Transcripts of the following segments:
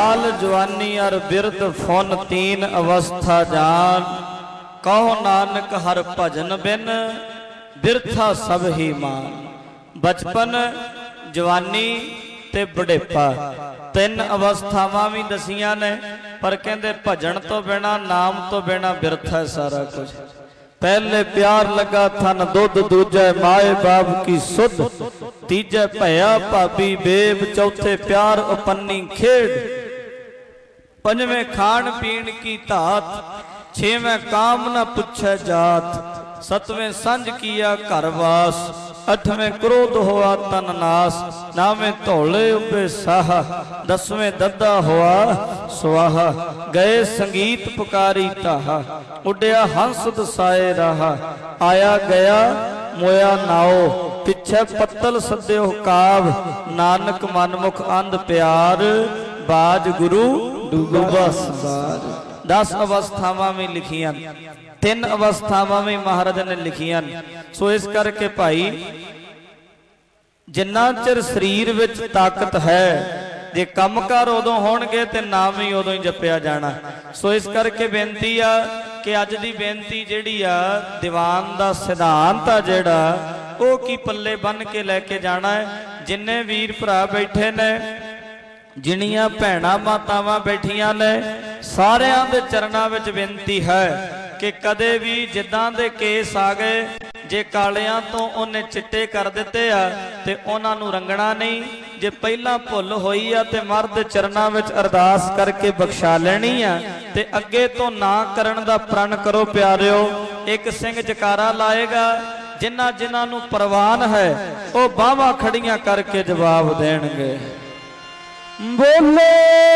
बाल जवानी और बिरद फुन तीन अवस्था जान। कहो नानक हर भजन बिन बिरथा सब ही मान। बचपन जवानी ते बुढ़ेपा तीन अवस्थावां भी दसियां ने, पर कहंदे भजन तो बिना नाम तो बिना बिरथा सारा कुछ। पहले प्यार लगा थन दुध, दूजे माए बाप की सुध, तीजे भया भाभी बेब, चौथे प्यार उपन्नी खेड, पंजवें खान पीन की तात, छेवें काम न पुछे जात, सतवें संज किया घरवास, अठवें क्रोध हुआ तन नास, नावें धौले उबे साहा, दसवें दद्दा हुआ स्वाहा, गए संगीत पुकारी ताहा, उड़िया हंस दसाए रहा, आया गया मोया नाओ, पिछे पत्तल सद्यो काव, नानक मनमुख अंध प्यार, बाज गुरु डूबा संसार। 10 अवस्थावां में लिखियां, 3 अवस्थावां में महाराज ने लिखियां। सो इस करके भाई जिन्ना चिर शरीर विच ताकत है, जे कम कार उदों होणगे ते नाम ही उदों ही जपिया जाना। सो इस करके बेनती आ कि अज दी बेनती जिहड़ी आ दीवान दा सिद्धांत आ जिहड़ा वो की पल्ले बन के लैके जाना है। जिन्ने वीर भरा बैठे ने, जिन्नियां भैणां मातावां बैठियां ने, सारियां दे चरणां विच बेनती है कि कदे भी जिद्दां दे केस आ गए, जे कालियां तो उन्हें चिट्टे कर दिते आ ते उन्हां नूं रंगना नहीं। जे पहला भुल होई आ ते मर्द चरणां विच अरदास करके बख्शा लेनी आ ते अगे तो ना करन दा प्रण करो प्यारिओ। एक सिंह जकारा लाएगा, जिन्हां जिन्हां नूं परवान है वो बाहां खड़ियां करके जवाब देणगे। बोले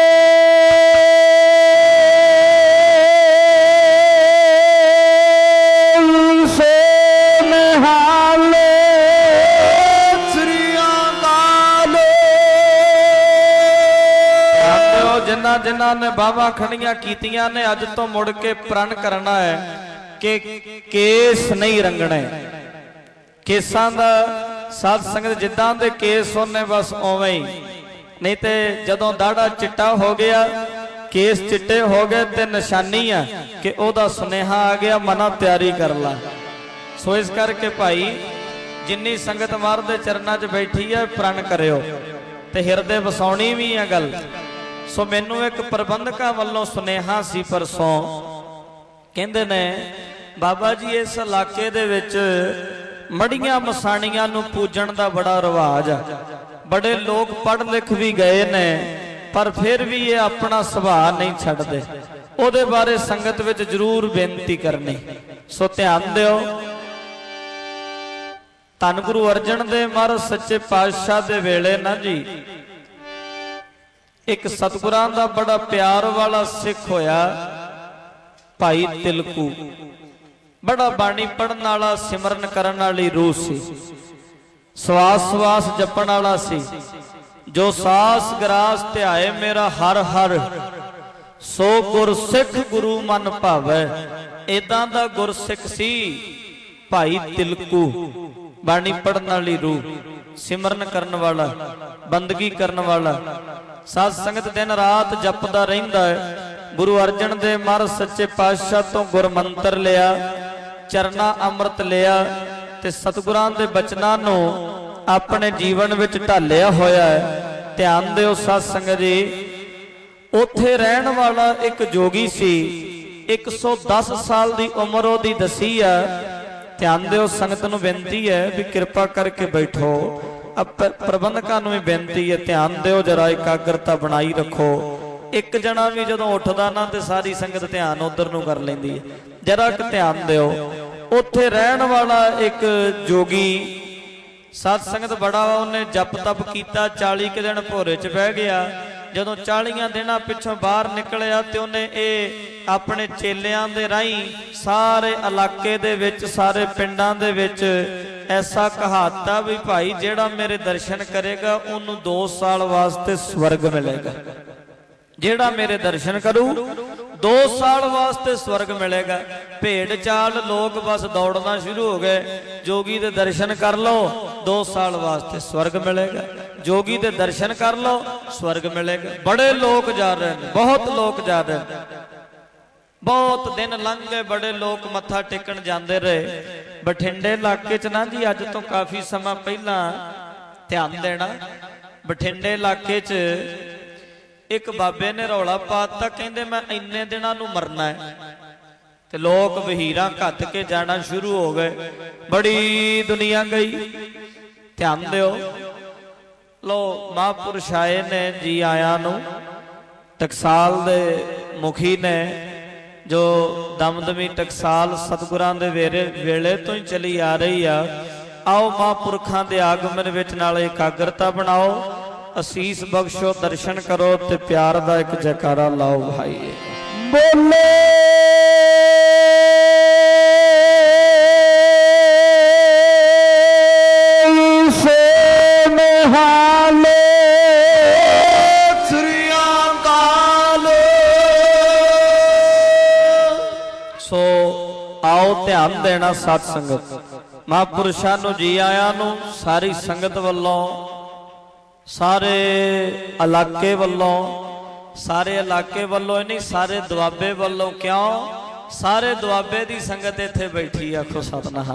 जिन्ना जिन्ना ने बावा खड़ियां कीतियां ने, अज तो मुड़ के प्रण करना है कि केस नहीं रंगने। केसां दा साध संगत जिद्दां दे केस होने बस उवें ही, नहीं तो जदों दाड़ा चिट्टा हो गया, केस चिट्टे हो गए ते निशानी है कि ओदा सुनेहा आ गया, मना तैयारी कर ला। सो इस करके भाई जिन्नी संगत मार दे चरना च बैठी है प्रण करियो ते हिरदे वसाउणी भी है गल। सो मैनू एक प्रबंधका वालों सुनेहा सी परसों, कहंदे ने बाबा जी इस इलाके दे विच मड़ियां मसाणियां नूं पूजण दा बड़ा रिवाज है। बड़े लोग पढ़ लिख भी गए ने, पर फिर भी ये अपना सुभाव नहीं छड्डदे। उहदे बारे संगत विच जरूर बेनती करनी। सो ध्यान दिओ। धन गुरु अर्जन देव महाराज सच्चे पातशाह दे वेले ना जी, एक सतगुरां दा बड़ा प्यार वाला सिख होया भाई तिलकू। बड़ा बाणी पढ़न वाला, सिमरन करन वाली रूह सी, सवास सवास जपण वाला सी। जो सास ग्रास ध्याए मेरा हर हर, सो गुर सिख गुरु मन भावै। इदां दा गुर सिख सी भाई तिलकू। बाणी पढ़न वाली रूह, सिमरन करन वाला, बंदगी करन वाला, साध संगत दिन रात जपदा रहिंदा है। गुरु अर्जन देव महाराज सच्चे पातशाह तो गुरमंत्र लिया, चरना अमृत लिया ते सतगुरां दे बचनां नूं अपने जीवन विच ढालिया होया है। ध्यान दिओ साध संगत जी, उत्थे रहन वाला एक जोगी सी, 110 साल दी उम्र ओदी दसी है। ध्यान दिओ, संगत नूं बेनती है भी कृपा करके बैठो। प्रबंधकां नूं भी बेनती है, ध्यान दिओ, जरा एकाग्रता बनाई रखो। एक जना भी जदों उठदा ना ते सारी संगत ध्यान उधर नूं कर लैंदी है। जरा क ध्यान दिओ। उत्थे रहन वाला एक जोगी साध संगत बड़ा, उन्हें जप तप किया, 40 के दिन भोरे च बह गया। जदों 40 दिनां पिछों बाहर निकलिया ते उन्हें ये अपने चेलियां दे राही सारे इलाके दे विच, सारे पिंडां दे विच ऐसा कहाता भी भाई जेड़ा मेरे दर्शन करेगा उन्होंने 2 साल वास्ते स्वर्ग मिलेगा। जेड़ा मेरे दर्शन करू 2 साल वास्ते स्वर्ग मिलेगा। भेड़ चाल लोग बस दौड़ना शुरू हो गए, जोगी दे दर्शन कर लो 2 साल वास्ते स्वर्ग मिलेगा। जोगी दे दर्शन कर लो स्वर्ग मिलेगा। बड़े लोग जा रहे हैं, बहुत लोग जा रहे हैं, बहुत दिन लंघ गए, बड़े लोग मत्था टेकन जाते रहे। बठिंडे इलाके च ना जी अज तो काफ़ी समा पहला ध्यान देना, बठिंडे इलाके च एक बाबे ने रौला पाता, कहते मैं इन्ने दिनों नूं मरना है, ते लोग वहीरा घत के जाना शुरू हो गए। बड़ी दुनिया गई, ध्यान दिओ। लो महापुरुष आए ने जी आया नूं, टकसाल दे मुखी ने जो दमदमी टकसाल सतगुरां दे वेले तो ही चली आ रही आ। आओ महापुरखां दे आगमन विच नाल एकाग्रता बनाओ, असीस बख्शो, दर्शन करो ते प्यार दा एक जयकारा लाओ भाई। बोले ध्यान देना सत संगत, महापुरुषां नूं जी आया नूं सारी संगत वल्लों, सारे इलाके वल्लों, सारे इलाके वल्लों नहीं, सारे दुआबे वल्लों। क्यों? सारे दुआबे दी संगत इत्थे बैठी। आखो सतनाम,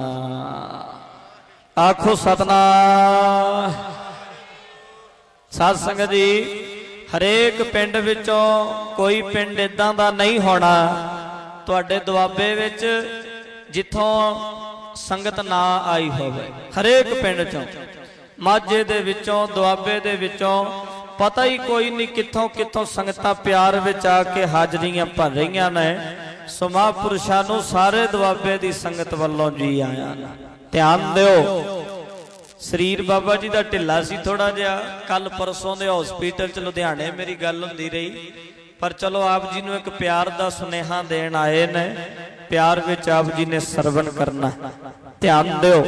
आखो सतनाम। साध संगत जी, हरेक पिंड विचों कोई पिंड इदां दा नहीं होना तुहाडे दुआबे विच जिथों संगत ना आई होवे। हरेक पिंड चों, माझे दे विचों, दुआबे दे विचों, पता ही कोई नहीं किथों किथों संगतां प्यार विच आके हाजरियां भर रहीआं ने। सो महापुरुषां नूं सारे दुआबे दी संगत वल्लों जी आया। ध्यान दिओ, शरीर बाबा जी दा ढिला सी थोड़ा जिहा। कल परसों दे हॉस्पिटल च लुधियाणे मेरी गल हुंदी रही, पर चलो आप जी नूं एक प्यार दा सुनेहा देण आए ने। प्यार विच आप जी ने सरवण करना। ध्यान दिओ,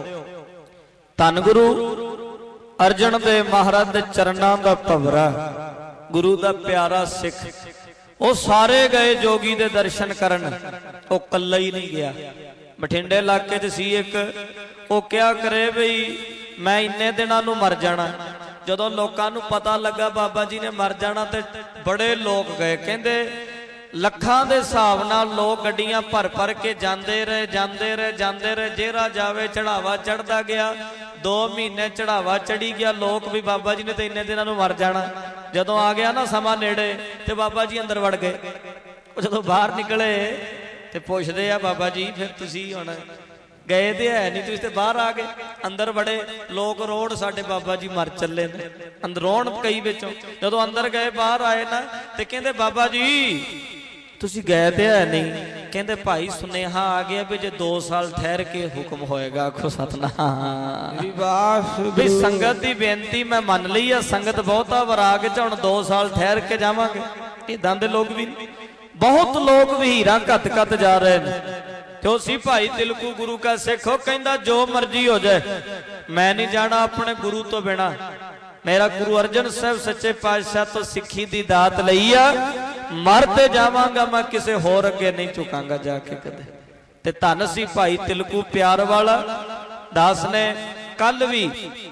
धन गुरु अर्जन देव महाराज दे चरणां दा भवरा, गुरु दा प्यारा सिख, वो सारे गए जोगी दे दर्शन करन, वो कल्ला ही नहीं गया। बठिंडे इलाके च सी एक, वो क्या करे बई मैं इन्ने दिनां नूं मर जाना। जदों लोकां नूं पता लगा बाबा जी ने मर जाना ते बड़े लोग गए, कहंदे लखां दे हिसाब नाल लोग गड्डियां भर भर के जांदे रहे, जांदे रहे, जांदे रहे। जेरा जावे चढ़ावा चढ़दा गया, 2 महीने चढ़ावा चढ़ी गया। लोग भी बाबा जी ने तो इन्ने दिनां नूं मर जाना। जदों आ गया ना समा नेड़े ते बाबा जी अंदर वड़ गए। जदों बाहर निकले ते पुछदे आ बाबा जी फिर तुसीं हुण गए तो है नहीं, तुसीं ते बाहर आ गए। अंदर बड़े लोग रोण साडे बाबा जी मर चले ने, अंदर रोण कई विचों। जदों अंदर गए बाहर आए ना ते कहंदे बाबा जी तुसीं गए तो है नहीं, कहंदे भाई सुनेहा आ गया भी जे 2 साल ठहर के हुक्म होएगा। आखो सतनाम। भी संगत की बेनती मैं मन ली है, संगत बहुता वराग च हुण 2 साल ठहर के जावांगे। इदां दे लोग भी बहुत लोग वहीरा घत घत जा रहे हैं। तो सी भाई तिलकू गुरु का सिख, कहंदा जो मर्जी हो जाए मैं नहीं जाना अपने गुरु तो बिना। मेरा गुरु अर्जन साहब सच्चे पातशाह तो सिक्खी दी दात लई आ, मरते जावांगा मैं किसी होर अगे नहीं झुकांगा जाके कदे। ते धन सी भाई तिलकू प्यार वाला दास ने कल भी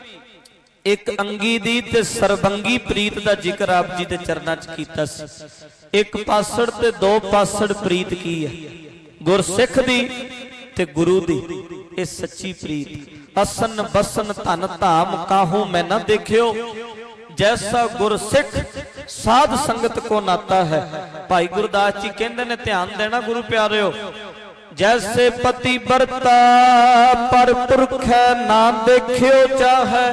एक अंगी दी ते सरबंगी प्रीत दा जिक्र आप जी दे चरनां च कीता सी। एक पासड़ ते 2 पासड़ प्रीत की है, गुरसिख दी ते गुरु दी। ये सच्ची प्रीत। असन बसन धन धाम काहू मैं न देखियो, जैसा गुरसिख साध संगत को नाता है। भाई गुरदास जी कहते ने ध्यान देना गुरु प्यारिओ, जैसे पति बरता पर पुरख ना देखियो चाहे,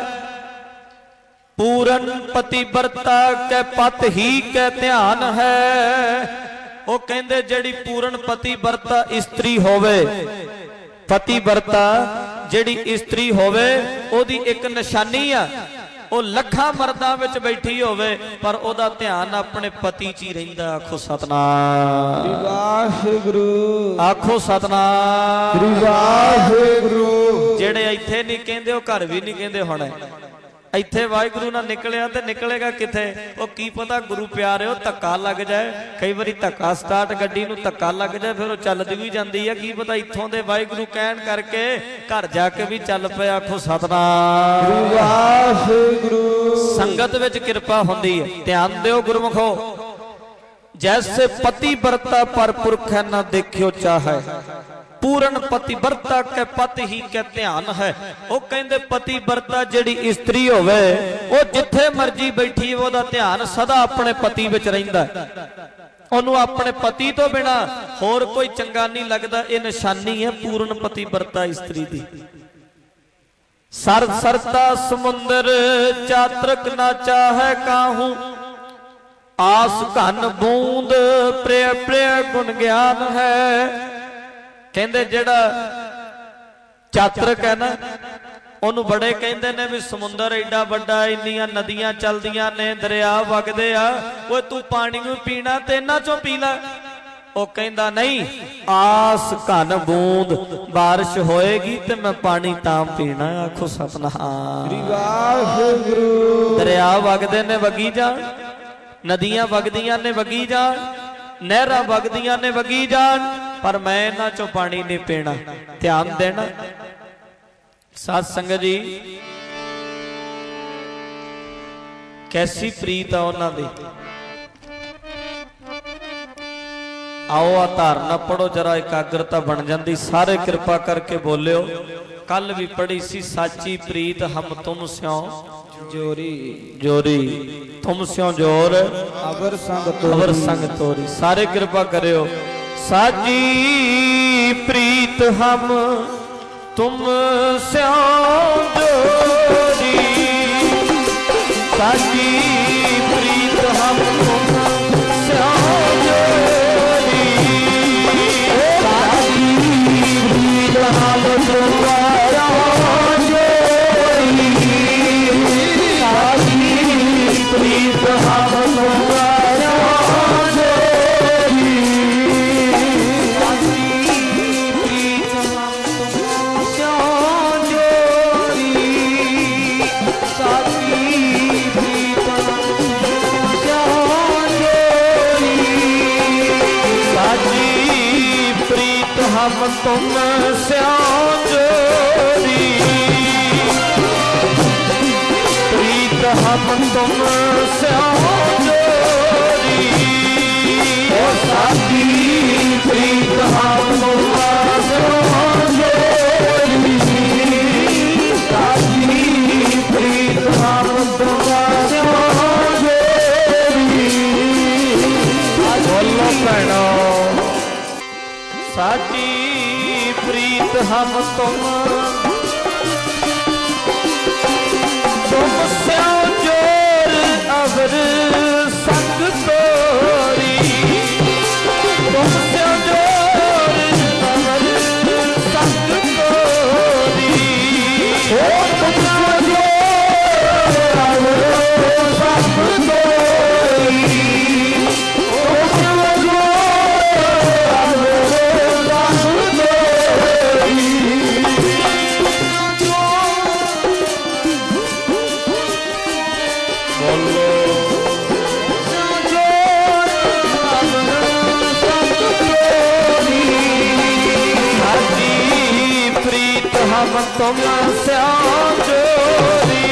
पूरन पति बरता के पत ही के ध्यान है। वो कहते जड़ी पूरन पति बरता स्त्री होवे, पति बरता जड़ी स्त्री होवे ओदी एक निशानी आ, वो लखा मर्दां विच बैठी होवे पर ओदा ध्यान अपने पति च ही रहिंदा। आखो सतनाम, वाहिगुरु, आखो सतनाम, वाहिगुरु। जेड़े इत्थे नहीं कहंदे ओ घर भी नहीं कहंदे होणे। ਇੱਥੇ ਵਾਹਿਗੁਰੂ ਨਾਲ ਨਿਕਲਿਆ ਤੇ ਨਿਕਲੇਗਾ ਕਿੱਥੇ? ਉਹ ਕੀ ਪਤਾ ਗੁਰੂ ਪਿਆਰਿਓ ਧੱਕਾ ਲੱਗ ਜਾਏ। ਕਈ ਵਾਰੀ ਧੱਕਾ ਸਟਾਰਟ ਗੱਡੀ ਨੂੰ ਧੱਕਾ ਲੱਗ ਜਾਏ ਫਿਰ ਉਹ ਚੱਲਦੀ ਵੀ ਜਾਂਦੀ ਹੈ। ਕੀ ਪਤਾ ਇੱਥੋਂ ਦੇ ਵਾਹਿਗੁਰੂ ਕਹਿਣ ਕਰਕੇ ਘਰ ਜਾ ਕੇ ਵੀ ਚੱਲ ਪਿਆ। ਆਖੋ ਸਤਿਨਾਮ ਵਾਹਿਗੁਰੂ। ਸੰਗਤ ਵਿੱਚ ਕਿਰਪਾ ਹੁੰਦੀ ਹੈ। ਧਿਆਨ ਦਿਓ ਗੁਰਮੁਖੋ। जैसे पतिव्रता पर पुरख न देखियो चाहे, पूर्ण पतिव्रता के पति ही के ध्यान है। वो कहते पतिव्रता जिहड़ी इस्त्री होवे वो जिथे मर्जी बैठी ओदा ध्यान सदा अपने पति विच रहिंदा है। ओनू अपने पति तो बिना होर कोई चंगा नहीं लगता। ये निशानी है पूर्ण पतिव्रता इस्त्री दी। सर सरता समुंदर चातरक ना चाहे काहू, आस घन बूंद प्रिय प्रिय गुण ज्ञान है। कहते जेड़ा चातरक है ना ओनू बड़े कहते ने भी समुंदर एडा बड़ा, इन्नियां नदियां चलदियां ने, दरिया वगदे आ, वो तू पानी में पीना ते इन्हां चों पी लै। वो कहंदा नहीं, आस घन बूंद बारिश होएगी ते मैं पानी तां पीना। आखो सतनाम। दरिया वगदे ने वगी जाण, नदियां वगदियां ने वगी जान, नहरां वगदियां ने वगी जान, पर मैं इन्हां चों पानी नहीं पीना। ध्यान देना साध संगत जी। कैसी प्रीत है उन्हां दी। आओ आ धारना पढ़ो जरा, एकाग्रता बन जाती। सारे कृपा करके बोलियो। कल भी पढ़ी सी, साची प्रीत हम तुम स्यों जोरी जोरी, तुम स्यों जोर अवर संग तोरी। सारे कृपा करियो। साची प्रीत हम तुम स्यों जोरी, साची प्रीत हम तुम स्यों जोरी, साची प्रीत हम तुम प्रीत हम तुम्हारा जोरी, प्रीत हम तुमसे जोरी, साथी प्रीत हम तुमसे जोरी, साथी प्रीत हम तुमसे जोरी, हम तुम जोरी, ओ साथी प्रीत हम तुम जोरी, साथी प्रीत हम तुम जोरी। बोलो भैनो। साथी प्रीत हम तुम जोर अवर संग तोरी, तुमसे जोर अवर संग तोरी, ओ तुमसे जोर अवर संग तोरी, तुमसे जोर अवर संग तोरी। हम तुम स्यों जोरी,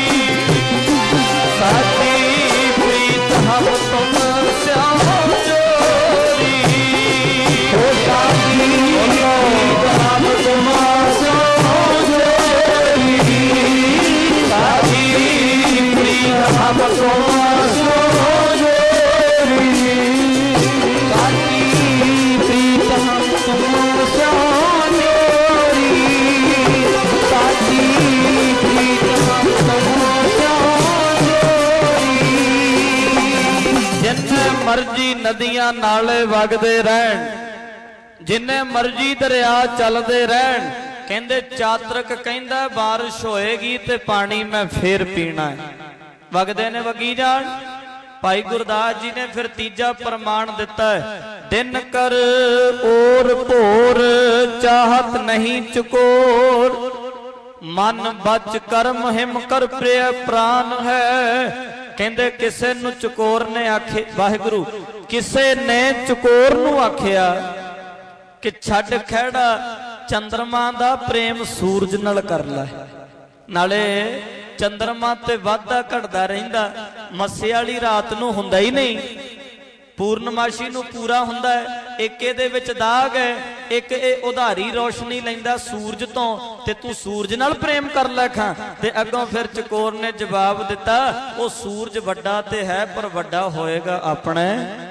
साथी प्रीत हम तुम स्यों जोरी, ओ साथी प्रीत हम तुम स्यों जोरी, साथी प्रीत हम तुम स्यों जोरी, साथी प्रीत हम तुम स्यों जोरी, साथी प्रीत हम तुम स्यों जोरी। जिन्ने मर्जी नदियां नाले वगदे रहन, जिन्ने मर्जी दरिया चलते रहन, कहंदे चातरक कहंदा बारिश होएगी ते पानी मैं फिर पीना है। वगदे ने वगी जान। भाई गुरदास जी ने फिर तीजा प्रमाण दिता है, दिन कर ओर भोर चाहत नहीं चकोर, मन बच कर्म हिम कर प्रिय प्राण है। कहंदे किसे नूं चकोर ने आखे, वाहिगुरु किसे ने चकोर नूं आखिया कि छड्ड खैड़ा चंद्रमा दा प्रेम सूरज नाल कर लै। नाले चंद्रमा ते वाधा घटदा रहिंदा, मस्से वाली रात नूं हुंदा ही नहीं, पूर्णमाशी नूं पूरा हुंदा है। एक इहदे विच दाग है, एक इह उधारी रोशनी लैंदा सूरज तो, ते तू सूरज नाल प्रेम कर लै खां। ते अगों फिर चकोर ने जवाब दिता, वो सूरज वड्डा ते है पर वड्डा होएगा अपने,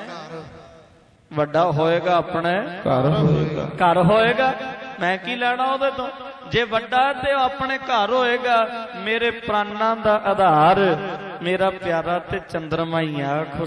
वड्डा होएगा अपने घर होएगा, घर होएगा। मैं की लैना उहदे तो, जे वड्डा ते अपने घर होएगा। मेरे प्राणां दा आधार मेरा प्यारा ते चंद्रमा ही आखो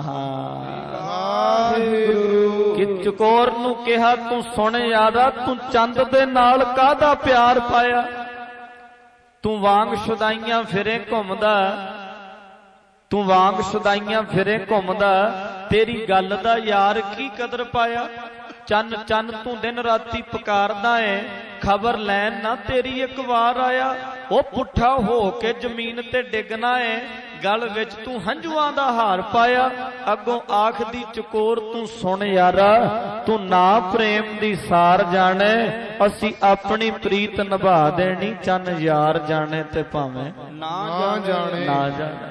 सतनाम। कि चकोर नूं कहा तू सुन यारा, तू चंद दे नाल काहदा प्यार पाया, तू वांग शुदाइयां फिरे घुमदा, तू वांग शुदाइयां फिरे घुमदा, तेरी गल दा यार की कदर पाया। चन चन तू दिन राती पुकारदा है, खबर लैन ना तेरी एक बार आया। वो पुठा हो के जमीन ते डिगना है, गल विच तू हंझुआं दा हार पाया। अगों आख दी चकोर तू सुन यारा, तू ना प्रेम दी सार जाने, असी अपनी प्रीत निभा देनी, चन यार जाने ते भावें ना जाने, ना जाने।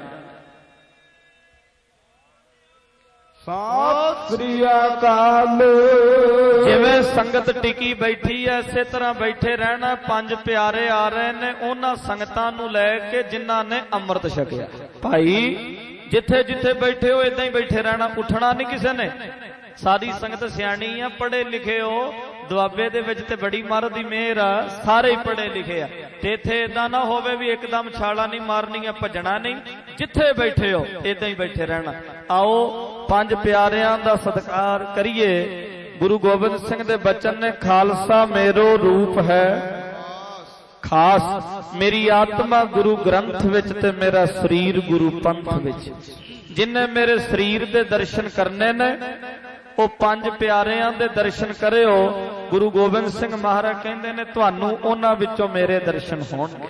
सत श्री अकाल। जिवें संगत टिकी बैठी है, इसे तरह बैठे रहना। पंज प्यारे आ रहे ने, उन्हां संगतां नूं लैके जिन्हां ने अमृत छकिया। भाई जिथे जिथे बैठे हो इदां ही बैठे रहना, उठना नहीं किसी ने। सारी संगत सियाणी आ, पढ़े लिखे हो, दुआबे दे विच ते बड़ी महाराज दी मेहर आ, सारे ही पढ़े लिखे आ। ते इत्थे इदां ना होवे भी एकदम छाला नहीं मारनी, भजना नहीं, जिथे बैठे हो इदां ही बैठे रहना। आओ पंज प्यारियां दा सत्कार करिए। गुरु गोबिंद सिंह दे बचन ने, खालसा मेरो रूप है खास, मेरी आत्मा गुरु ग्रंथ विच ते मेरा शरीर गुरु पंथ विच। जिन्हें मेरे शरीर दे दर्शन करने ने, वो पंज प्यारियां दे दर्शन करियो। गुरु गोबिंद सिंह महाराज कहंदे ने, तुहानू उन्हां विचों मेरे दर्शन होणगे।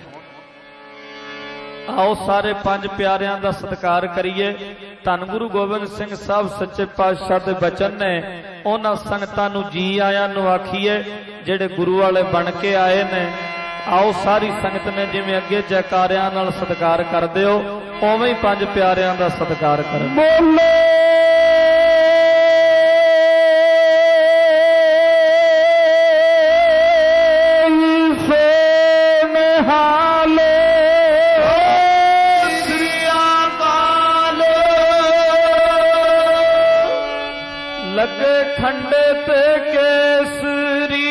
आओ सारे पंज प्यारियां दा सत्कार करिए। धन गुरु गोबिंद सिंह साहब सच्चे पातशाह दे बचन ने, उन्हां संगतां नू जी आयां नू आखीए जेड़े गुरु वाले बन के आए ने। आओ सारी संगत ने जिवें अगे जयकारियां नाल सत्कार करदे हो, उवें ही पंज प्यारियां दा सत्कार करो। बोलो लगे खंडे ते केसरी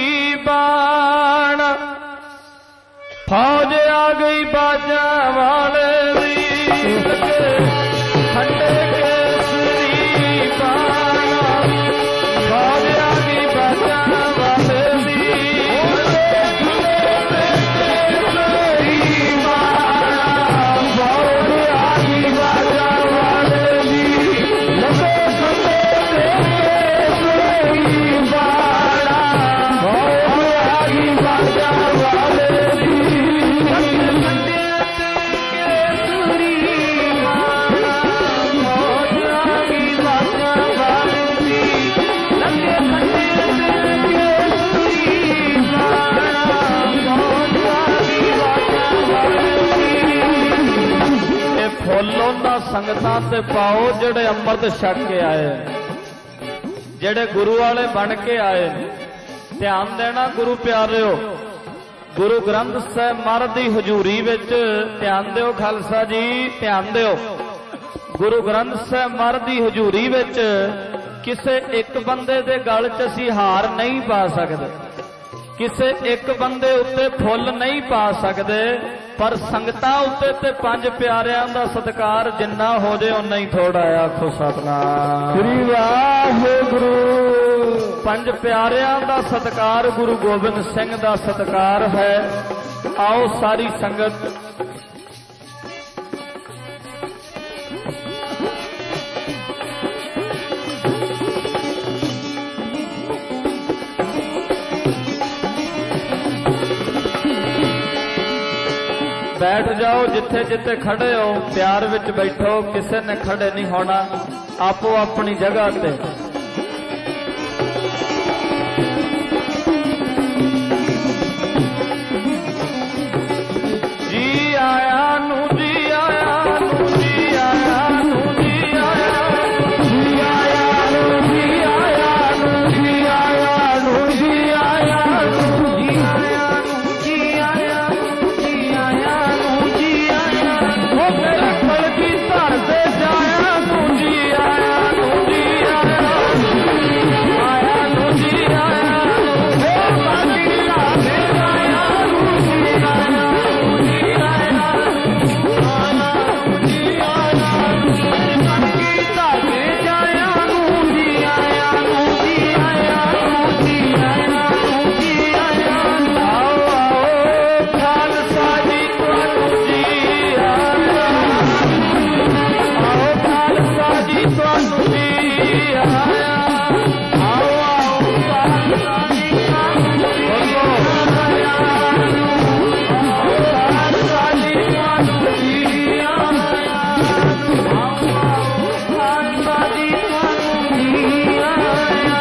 बाण, फौज आ गई बाजा वाले दी। लगे खंडे केसरी बाण, फौज आ गई बाजा वाले दी। फौज आ गई बाजा वाले दी। लगे संगतां ते पाओ जेड़े अमृत छक के आए, जेड़े गुरु वाले बन के आए। ध्यान देना गुरु प्यारिओ, गुरु ग्रंथ साहिब महाराज दी हजूरी विच ध्यान दिओ। खालसा जी ध्यान दिओ, गुरु ग्रंथ साहिब महाराज दी हजूरी विच किसे एक बंदे दे गल च असीं हार नहीं पा सकदे, किसे एक बंदे उत्ते फुल नहीं पा सकदे, पर संगतां उत्ते ते पंज प्यारियां दा सत्कार जिन्ना हो जाए उन्ना ही थोड़ा। आखो सतनाम श्री वाहिगुरू। पंज प्यारियां दा सत्कार गुरु गोबिंद सिंह दा सत्कार है। आओ सारी संगत बैठ जाओ जिथे जिथे खड़े हो, प्यार विच बैठो, किसी ने खड़े नहीं होना, आपो अपनी जगह ते। जी आया नू, जी आया नू, जी आया नू, जी आया नू, जी आया नू, जी आया नू, जी आया नू, जी आया नू, जी आया नू, जी आया नू, जी आया नू, जी आया नू, मेरे पल की धर से जाया नू, जी आया नू, जी आया नू, आया नू, जी आया नू, ओ बाकी लागे आया नू, जी आया नू, जी आया नू, आया नू, जी आया नू, बाकी लागे जाया नू, जी आया नू, जी आया नू, जी आया नू, जी आया नू, आओ आओ खालसा जी तुहानू जी आया, आओ खालसा जी तुहानू जी आया, आओ आओ खालसा जी तुहानू जी आया, आओ खालसा जी तुहानू जी आया, आओ आओ खालसा जी तुहानू जी आया,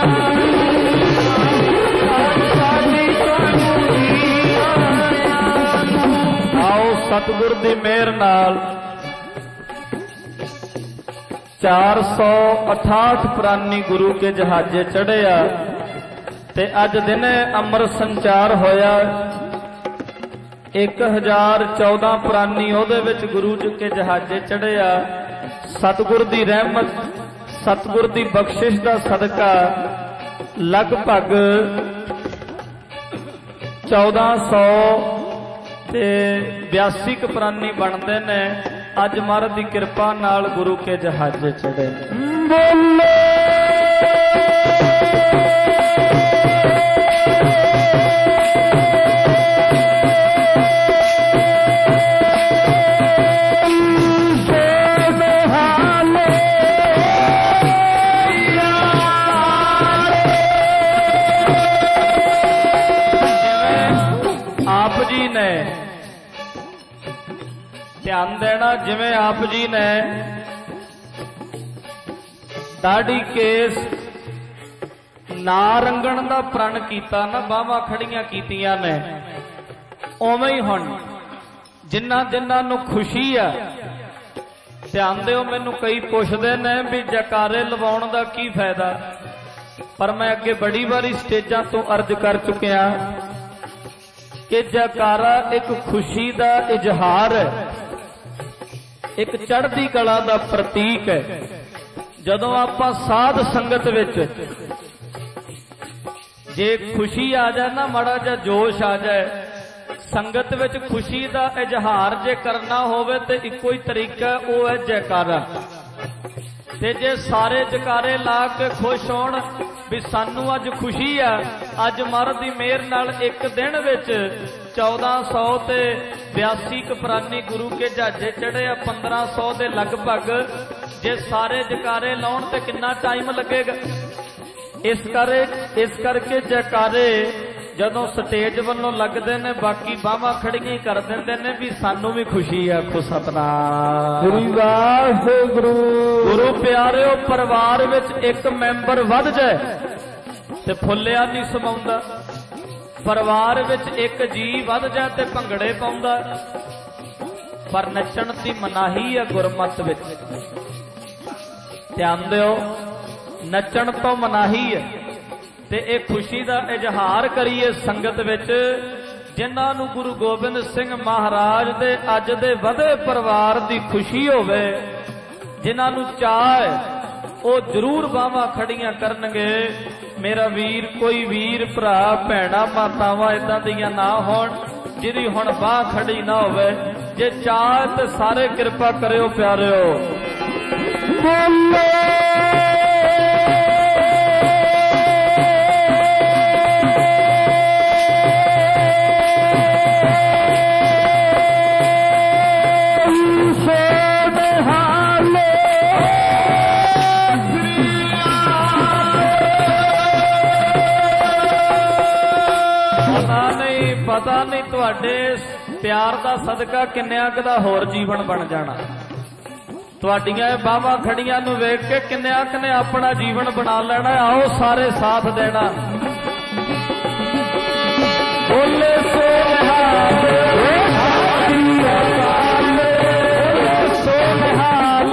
खालसा जी तुहानू जी आया। आओ सतगुर दी मेहर नाल 468 प्राणी गुरु के जहाजे चढ़िया ते अज दिने अमर संचार होया। 1014 प्राणी ओहदे विच गुरु जी के जहाजे चढ़िया। सतगुर दी रहमत, सतगुर दी बख्शिश दा सदका लगभग 1482 प्राणी बनते ने। अज महाराज की कृपा नाल गुरु के जहाजे चढ़े। बोले आप जी ने ध्यान देना, जिवें आप जी ने दाढ़ी केस ना रंगण दा प्रण कीता ना, बाहां खड़ियां कीतियां ने, उवें ही हुण जिन्हां जिन्हां नूं खुशी आ, ध्यान दिओ, मैनूं कई पुछदे ने भी जयकारे लवाउण दा की फायदा, पर मैं अगे बड़ी बारी स्टेजां तो अर्ज कर चुकिया कि जयकारा एक खुशी दा इजहार है, एक चढ़दी कला दा प्रतीक है। जदों आपां साध संगत विच जे खुशी आ जाए ना, माड़ा जा जोश आ जाए, संगत विच खुशी दा इजहार जे करना होवे ते इक्को ही तरीका वो है जयकारा। ते जे सारे जयकारे ला के खुश होण भी सानू अज खुशी आ, अज महाराज दी मेहर नाल एक दिन विच 1482 प्राणी गुरु के जहाजे चढ़े आ। 1500 के लगभग जे सारे जयकारे लाउण ते कितना टाइम लगेगा। इस करके जयकारे जदों स्टेज वालों लगते ने, बाकी बाहां खड़ियां कर देंदे ने भी सानू भी खुशी है। आखो सतनाम गुरु। गुरु प्यारिओ, परिवार विच एक मैंबर वध जाए ते फुलिया नहीं समाउंदा, परिवार विच एक जी वध जाए ते भंगड़े पाउंदा, पर नचण दी मनाही है गुरमत विच। ध्यान दिओ, नचण तो मनाही है ते एक खुशी दा इजहार करिए संगत विच। जिन्हां नूं गुरु गोबिंद सिंह महाराज दे अज दे वधे परिवार दी खुशी होवे, जिन्हां नूं चाह वो जरूर बाहां खड़ियां करनगे। मेरा वीर, कोई वीर भरा भैणा मातावां इदां दियां ना होण जिहदी हुण बाह खड़ी ना होवे। जे चाह ते सारे कृपा करियो प्यारिओ। पता नहीं तुहाडे प्यार का सदका किन्नियां क दा होर जीवन बन जाना। तुहाडीआं बाहां खड़ियां नूं वेख के किन्नियां क ने अपना जीवन बना लेना। आओ सारे साथ देना। बोले सो निहाल, सो निहाल,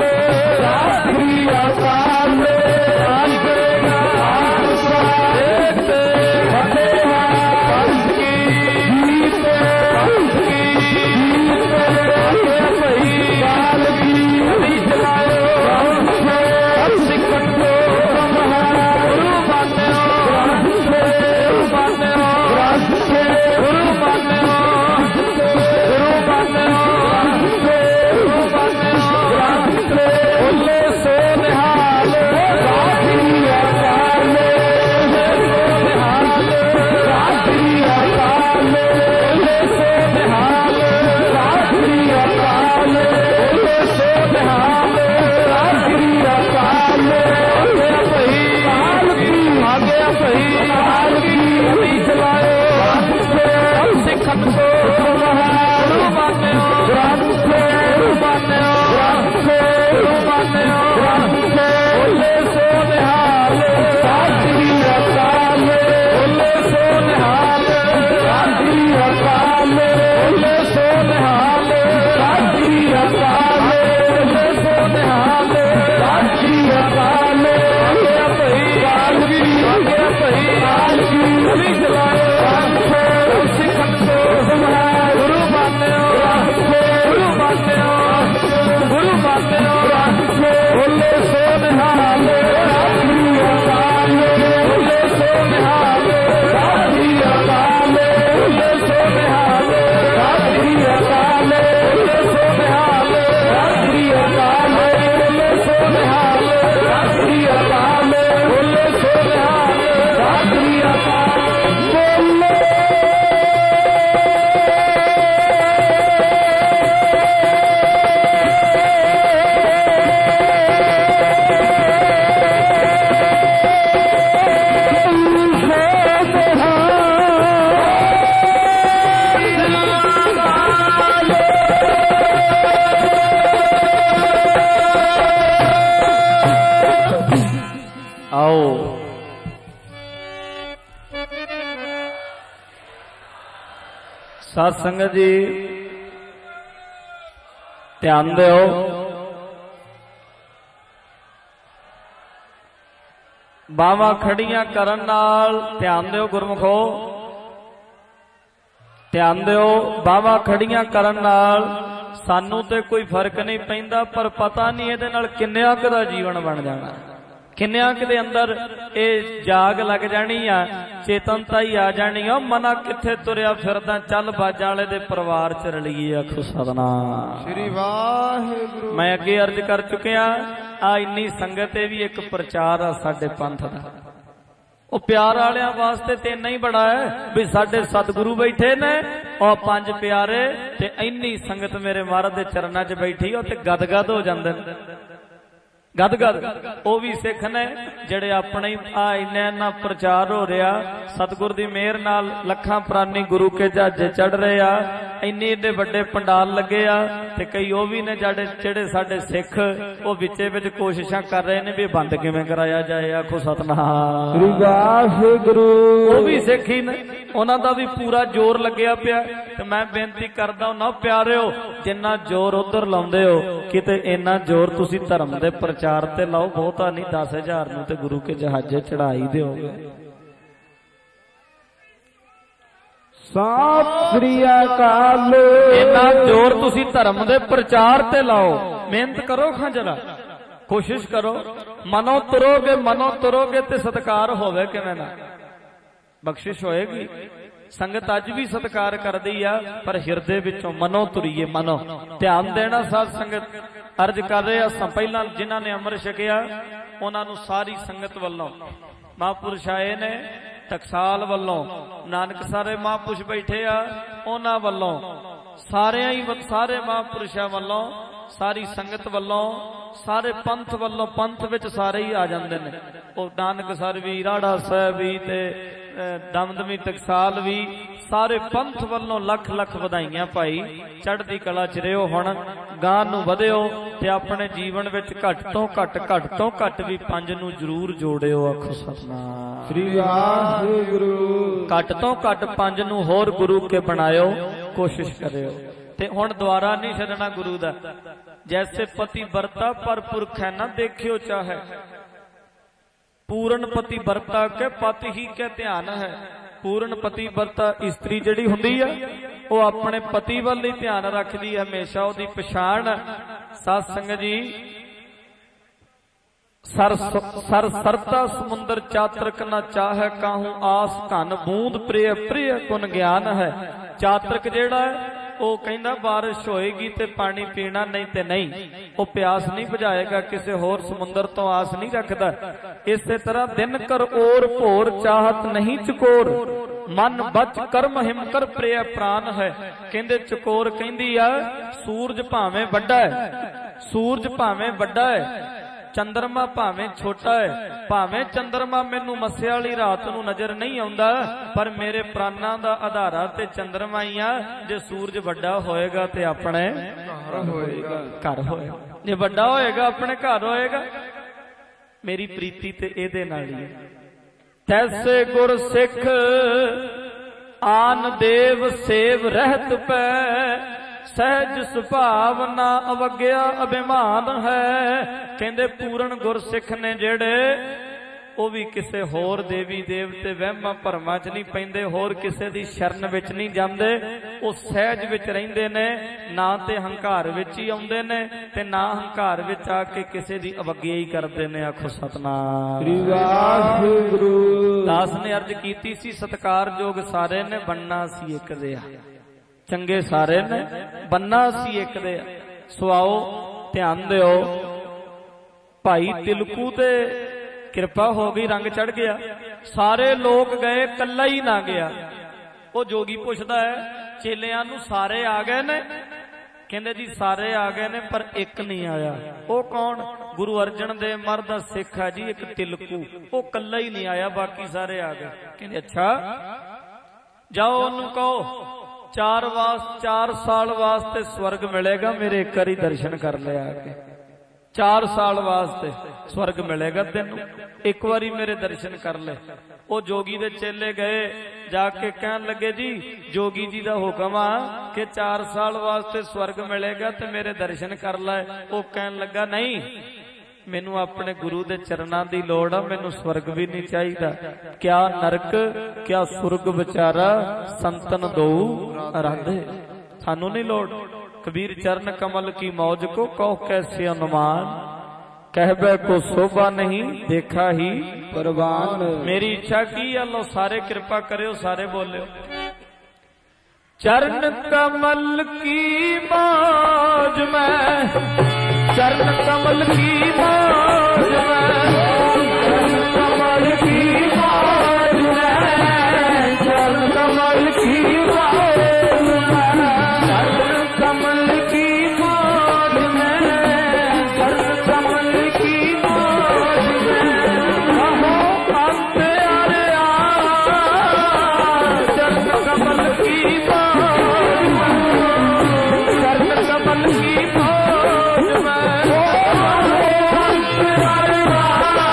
साध संगत जी ध्यान दो। बावां खड़ियां करन नाल ध्यान दो गुरमुखो, ध्यान दो। बावां खड़ियां करन नाल सानू ते कोई फर्क नहीं पैंदा, पर पता नहीं इहदे नाल किन्नियां क दा जीवन बन जाना, किन्नियां क दे अंदर ये जाग लग जानी आ, चेतनता ही आ जानी आ। मना किथे तुरिया फिरदा, चल बाजा वाले दे परिवार च रलीए। आखो सतनाम श्री वाहिगुरू। मैं अगे अर्ज कर चुकिया, आ इन्नी संगत भी एक प्रचार आ साडे पंथ दा। ਉਹ प्यार वालियां वास्ते ते इन्ना ही बड़ा है भी साडे सतगुरु बैठे ने और पंज प्यारे ते इन्नी संगत मेरे महाराज दे चरनां च बैठी हो ते गदगद हो जांदे ने। गदगद वो भी सिख ने जेड़े अपने इन्ना प्रचार हो रहा, सतगुर दी मेहर नाल लखां प्राणी गुरु के जहाजे चढ़ रहे आ, इन्ने एडे वड्डे पंडाल लगे आ ते कई वो भी ने जेड़े साडे सिख वो विचे विच कोशिशां कर रहे ने भी बंद किवें कराया जाए। आखो सतनाम श्री वाहिगुरू। वो भी सिख ही ने, उन्हां दा भी पूरा जोर लग्या पिया ते मैं बेनती करदा हुंदा प्यारिओ, जिन्ना जोर उधर लाउंदे हो किते इन्ना जोर तुसीं धर्म दे प्रचार ते लाओ। बहुता नहीं 10,000 नूं ते गुरु के जहाजे चढ़ाई दिओगे। सत श्री अकाल। इन्ना जोर तुसी धर्म दे प्रचार ते लाओ, मेहनत करो खां जरा, कोशिश करो। मनो तुरोगे ते सत्कार होवे किवें ना, बख्शिश होएगी। संगत अज भी सत्कार करदी आ, पर हिरदे विचों मनो तुरीए। मनो ध्यान देना। साध संगत अर्ज कर रहे हैं, पहला जिन्हां ने अमृत छकिया उन्हां नूं सारी संगत वल्लों, महापुरुष आए ने टकसाल वल्लों, नानक सारे महापुरुष बैठे आ उन्हां वल्लों, सारे महापुरुषां वल्लों, सारी संगत वल्लों सारे पंथ वालों पंथ विच सारे ही आ जाते हैं। वो नानकसर भी, राड़ा साहब भी ते दमदमी टकसाल भी, सारे पंथ वालों लख लख वधाइयां भाई। चढ़दी कला च रहियो, हुण गां नूं वधियो ते अपने जीवन विच घट तो घट भी 5 नूं जरूर जोड़ियो। आखो सतनाम श्री वाहिगुरु। घट तो घट 5 नूं होर गुरु के बनायो, कोशिश करियो। ते हुण द्वारा नहीं छड्डना गुरु दा। जैसे पति बरता पर पुरख है ना देखियो चाहे, पूर्ण पति बरता के पति ही के ध्यान है। पूर्ण पति बरता इस्त्री जिहड़ी हुंदी है वो अपने पति वल ही ध्यान रखदी है, हमेशा उहदी पछाण। साध संगत जी, सरता समुंदर चातरक न चाहे काहू आस घन बूंद प्रिय प्रिय गुण ज्ञान है। चातरक जेड़ा है वो कहंदा बारिश होएगी ते पानी पीना, नहीं ते नहीं। वो प्यास नहीं बुझाएगा, किसी होर समुंदर तो आस नहीं रखता। इसे तरह दिन कर और भोर चाहत नहीं चकोर, मन बच कर्म हिम कर प्रिय प्राण है। कहंदे चकोर कहंदी आ सूरज भावें वड्डा है, सूरज भावें वड्डा है, चंद्रमा भावें छोटा है, भावें चंद्रमा मैनू मस्से वाली रात नूं नजर नहीं आउंदा, पर मेरे प्राणां दा आधारा ते चंद्रमा ही आ। जे सूरज वड्डा होएगा ते अपने घर होएगा, जे वड्डा होएगा अपने घर होएगा। मेरी प्रीति ते इहदे नाल ही है। तैसे गुर सिख आन देव सेव रहत पै, सहज सुभावना अवग्या अभिमान है। कहंदे पूर्ण गुरसिख ने जेड़े वो भी किसे होर देवी देवते वहमां भरमां च नहीं पैंदे, होर किसे दी शरण विच नहीं जांदे। वो सहज विच रहिंदे ने, ना ते हंकार विच ही आउंदे ने ते ना हंकार विच आके किसे दी अवग्या ही करदे ने। आखो सतनाम श्री वाहिगुरु। दास ने अर्ज कीती सी सत्कारयोग सारे ने बनना सी एक दे, चंगे सारे ने बनना सी एक दे। सो आओ ध्यान दिओ, भाई तिलकू ते कृपा हो गई, रंग चढ़ गया। सारे लोग गए, कल्ला ही ना गया। वो जोगी पुछदा है चेलियां नूं सारे आ गए ने? कहंदे जी सारे आ गए ने पर एक नहीं आया। वो कौन? गुरु अर्जन देव महाराज दा सिख है जी, एक तिलकू, वो कल्ला ही नहीं आया, बाकी सारे आ गए। कहंदे अच्छा जाओ उन्होंने कहो 4 साल वास्ते स्वर्ग मिलेगा, मेरे एक बारी दर्शन कर ले आके। 4 साल वास्ते स्वर्ग मिलेगा तेनू, एक बारी मेरे दर्शन कर ले। वो जोगी दे चेले गए, जाके कहन लगे जी जोगी जी दा हुक्म आ कि 4 साल वास्ते स्वर्ग मिलेगा ते मेरे दर्शन कर ले। वो कहन लगा नहीं, मैनू अपने गुरु दे चरनां दी लोड़ आ, मैनू स्वर्ग भी नहीं चाहिदा। क्या नरक क्या सुर्ग विचारा संतन दो राधे, सानू नहीं लोड़। कबीर चरण कमल की मौज को कहो कैसे अनुमान, कहबे को शोभा नहीं देखा ही परवान। मेरी इच्छा की अल्लाह सारे कृपा करो, सारे बोले चरण कमल की मौज में, चरण कमल की मौज में, कमल की मौज में, चरण कमल की मौज में, चरण कमल की मौज में, चरण कमल की मौज में, कहो अंत अरे चरण कमल की मौज में, चरण कमल की मौज में।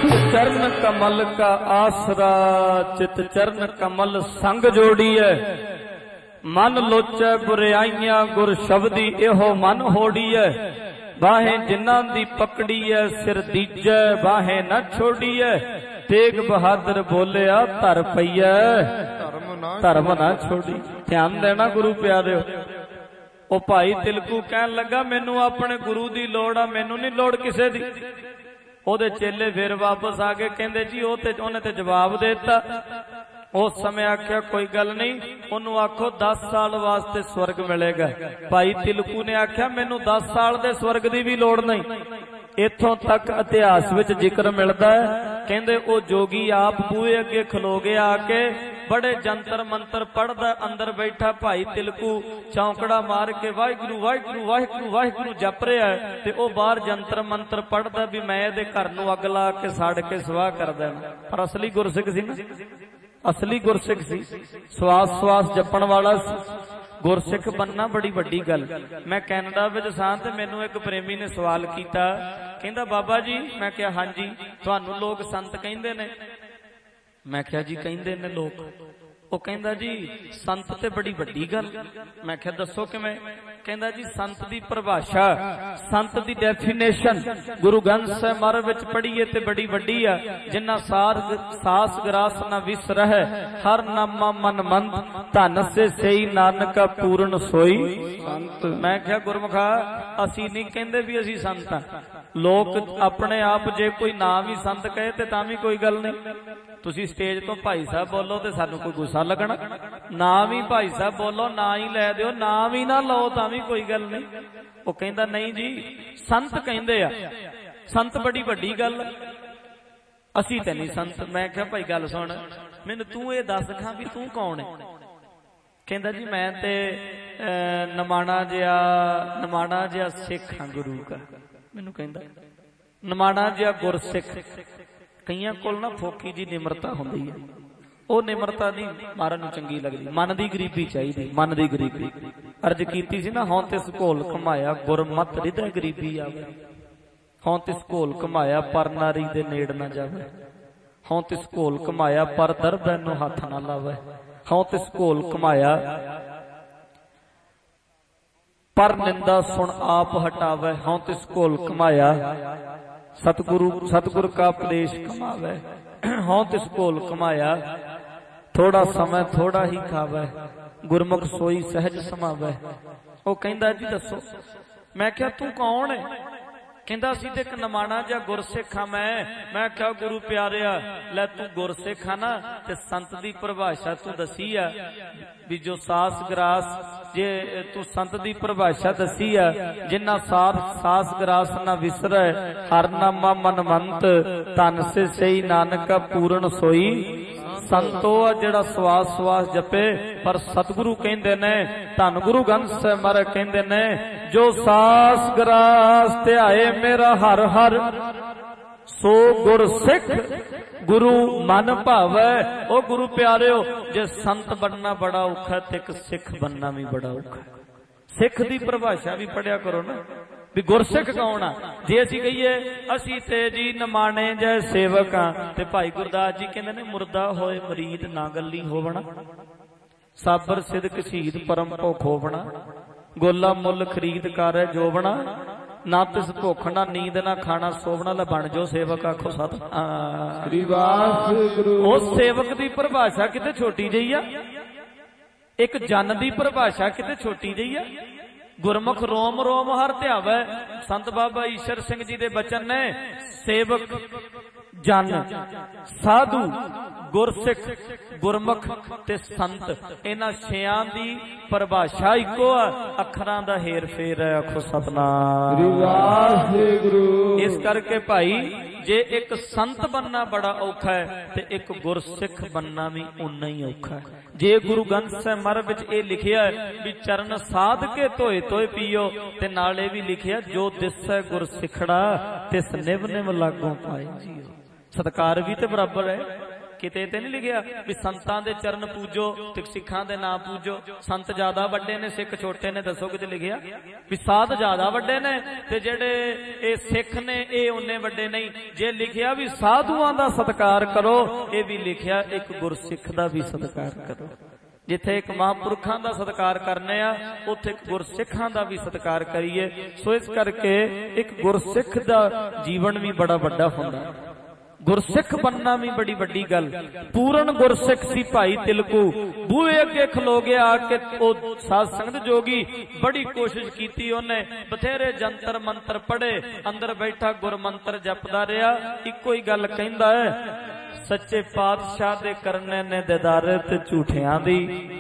चित चरण कमल का आसरा, चित चरण कमल संग जोड़ीए। मन लोचै बुराइयां गुर शब्दी एहो मन होड़ीए। बाहें जिन्हां दी पकड़ीए सिर दीजै बाहें न छोड़ीए। तेग बहादुर बोलिया धर पईए धर्म ना छोड़ी। ध्यान देना गुरु प्यारे। ओ भाई तिलकू कहन लगा मैनू अपने गुरु दी लोड़ आ, मैनू नहीं लोड़ किसे दी। ओदे चेले फिर वापस आ गए, कहंदे जी ओने ते जवाब देता। उस समय आख्या कोई गल नहीं, ओनू आखो 10 साल वास्ते स्वर्ग मिलेगा। भाई तिलकू ने आख्या मैनू 10 साल दे स्वर्ग दी भी लोड़ नहीं। इथों तक इतिहास विच जिक्र मिलदा है, कहंदे ओ जोगी आप बूहे अगे खलो गया आके बड़े जंतर मंतर पढ़दा, अंदर बैठा भाई तिलकू चौंकड़ा मार के वाहिगुरू वाहिगुरू वाहिगुरू वाहिगुरू जप रहा है ते ओ बाहर जंतर मंतर पढ़दा भी मैं इहदे घर नूं अग ला के साड़ के स्वाह कर देना। पर असली गुरसिख सी ना, असली गुरसिख सी, श्वास श्वास जपण वाला सी। गुरसिख बनना बड़ी वड्डी गल। मैं कैनेडा विच सां ते मैनू एक प्रेमी ने सवाल कीता, कहंदा बाबा जी, मैं कहा हां जी, तुहानू लोग संत कहिंदे ने। मैं कहा जी कहिंदे ने लोग। वो कहंदा जी संत ते बड़ी वड्डी गल। मैं कहा दसो किवें। कहंदा जी संत दी परिभाषा, संत दी डेफिनेशन गुरु ग्रंथ ਸਾਹਿਬ ਮਹਾਰਾਜ विच पढ़ीए ते बड़ी वड्डी आ। जिन्ना सास ग्रास न विसरह हर नामा मन मंद, धन से सही नानक पूर्ण सोई संत। मैं कहा गुरमुखा असी नहीं कहंदे भी असी संत हां। लोग अपने आप जे कोई नाम ही संत कहे ते तां भी कोई गल नहीं। तुसी स्टेज तो भाई साहब बोलो तो सानू कोई गुस्सा लगना, नाम ही भाई साहब बोलो ना ही लै दिओ, नाम ही ना लो तां भी कोई गल नहीं। वो कहंदा नहीं जी संत कहंदे आ, संत बड़ी वड्डी गल, असी ते नहीं संत। मैं कहा भाई गल सुन, मैनू तू ये दस खां भी तू कौन है। कहंदा जी मैं ते नमाणा जिहा सिख हां गुरु का। मैनू कहंदा नमाणा जिहा गुरसिख। कईयां कोल ना फोकी जी निमरता हुंदी है, वो निमरता नहीं महाराज नूं चंगी लगदी। मन दी गरीबी चाहिदी, मन दी गरीबी। अर्ज कीती सी ना, हों तिस घोल कमाया गुरमत हृदय गरीबी आवे। हों तिस घोल कमाया पर नारी दे नेड़ ना जावे। हों तिस घोल कमाया पर दर्द नूं हथ ना लावे। हों तिस घोल कमाया पर निंदा सुन आप हटावे। हों तिस घोल कमाया सतगुरु का उपदेश कमावे। हों तिस घोल कमाया थोड़ा समय थोड़ा ही खावे। गुरमुख सोई सहज समावे। वो कहंदा जी दसो। मैं क्या तू कौन है। कहंदा असीं ते इक नमाणा जिहा गुरसिख हां मैं क्या गुरु प्यारिया लै तू गुरसिख हां ना ते संत दी परिभाषा तू दसी आ भी जो सास ग्रास, जे तू संत दी परिभाषा दसी आ जिन्ना सास ग्रास ना विसरै हर नामा मनमंत, धन से सही नानक पूर्ण सोई संतो आ जेड़ा श्वास श्वास जपे। पर सतगुरु कहंदे ने, धन गुरु ग्रंथ ਸਾਹਿਬ ਮਹਾਰਾਜ कहंदे ने, जो सास ग्रास ध्याए मेरा हर हर सो गुर सिख गुरु मन भावै। ओ गुरु प्यारिओ जे संत बनना बड़ा औखा ते एक सिख बनना भी बड़ा औखा। सिख दी परिभाषा भी पढ़िया करो ना भी गुरसिख कौन आ। जे असीं कहिए असीं ते जी नमाणे जै सेवक हां ते भाई गुरदास जी कहंदे ने मुर्दा होए मरीद ना गल्ली होवना, साबर सिदक शहीद परम भुख होवना, गोला मुल खरीद कर जोवना, ना तिस भुख ना नींद ना खाना सोवना। ला बन जो सेवक आखो सत उस सेवक दी परिभाषा किते छोटी जही आ, एक जन दी परिभाषा किते छोटी जही आ। गुरमुख रोम रोम हर ध्यावै। संत बाबा ईश्वर सिंह जी दे बचन ने, सेवक जन साधु गुरसिख गुरमुख ते संत, इन्हां छेयां दी परिभाषा इको आ, अखरां दा हेर फेर है। आखो सतनाम वाहिगुरू। इस करके भाई जे एक संत बनना बड़ा औखा है ते एक गुरसिख बनना भी उन्ना ही औखा है। जे गुरु ग्रंथ ਸਾਹਿਬ ਮਹਾਰਾਜ विच ਇਹ लिखिया भी चरण साध के धोए धोए पीओ ते नाले भी लिखिया जो दिसै गुर सिखड़ा तिस निव निव लागों पाए जियो। सत्कार भी ते बराबर है किते ते नहीं लिखिया भी संतां दे चरण पूजो ते सिखां दे नाम पूजो। संत ज्यादा वड्डे ने सिख छोटे ने, दसो किते लिखिया भी साध ज्यादा वड्डे ने ते जेड़े ए सिख ने ए उन्ने वड्डे नहीं। जे लिखिया भी साधुआं दा सत्कार करो, ए भी लिखिया एक गुरसिख दा भी सत्कार करो। जिथे एक महापुरखां दा सत्कार करने आ, उत्थे एक गुरसिखां दा भी सत्कार करिए। सो इस करके एक गुरसिख दा जीवन भी बड़ा वड्डा हुंदा। गुरसिख बनना भी बड़ी वड्डी गल। पूर्ण गुरसिख सी भाई तिलकू, बूहे अगे खलो गया आके ओ साध संगत जोगी। बड़ी कोशिश की उन्हें, बथेरे जंतर मंत्र पढ़े, अंदर बैठा गुर मंत्र जपदा रहा। इको ही गल कहंदा है, सच्चे पातशाह दे करने ने दीदारे ते झूठियां दी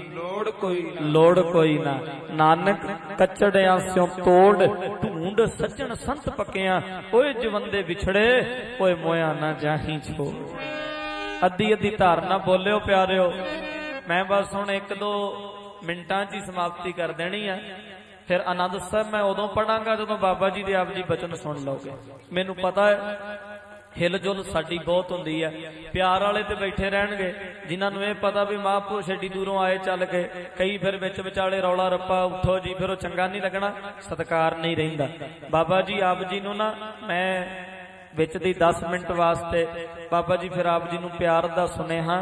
लोड़ कोई ना। नानक कचड़ियां स्यों तोड़, ढूंढ सज्जन संत पक्कियां। ओए जवंदे बिछड़े, ओए मोया ना जाही छोड़। अद्धी अद्धी धारना बोलियो प्यारियो। मैं बस हुण एक दो मिंटां च ही समाप्ति कर देनी है। फिर आनंद साहब मैं उदों पढ़ांगा जदों बाबा जी दे आप जी बचन सुन लोगे। मैनूं पता है हिलजुल साडी बहुत हुंदी है। प्यार वाले ते बैठे रहणगे, जिन्हां ये पता भी महापुरुष एडी दूरों आए चल के। कई फिर विच विचाले रौला रप्पा, उठो जी, फिर चंगा नहीं लगना, सत्कार नहीं रहिंदा। बाबा जी आप जी नूं ना मैं विच दी 10 मिनट वास्ते बाबा जी फिर आप जी नूं प्यार दा सुनेहा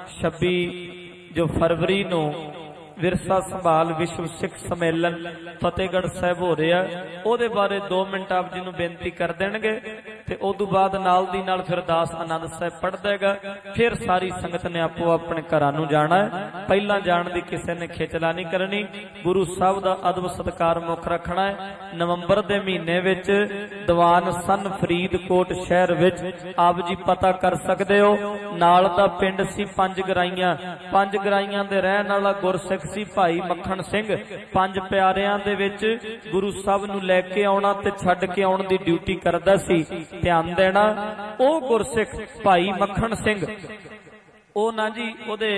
26 फरवरी नूं विरसा संभाल विश्व सिख सम्मेलन फतेहगढ़ साहब हो रहा है। ओदे बारे 2 मिनट आप जी नूं बेनती कर देणगे ते उदों बाद नाल दी नाल फिर दास आनंद साहब पढ़ देगा। फिर सारी संगत ने आपो अपने घरां नूं जाना है। पहला जाण दी किसी ने खिचला नहीं करनी। गुरु साहब दा अदब सत्कार मुख रखना है। नवंबर दे महीने विच दीवान सन फरीदकोट शहर विच आप जी पता कर सकदे हो। नाल दा पिंड सी पंज गराइयां दे रहण वाला गुरसिख सी भाई मक्खण सिंह। 5 प्यारियां दे विच गुरु साहब नूं लैके आउणा ते छड्ड के आउण दी ड्यूटी करदा सी। ध्यान देना, ओ गुरसिख भाई मक्खण सिंह ओ ना जी ओदे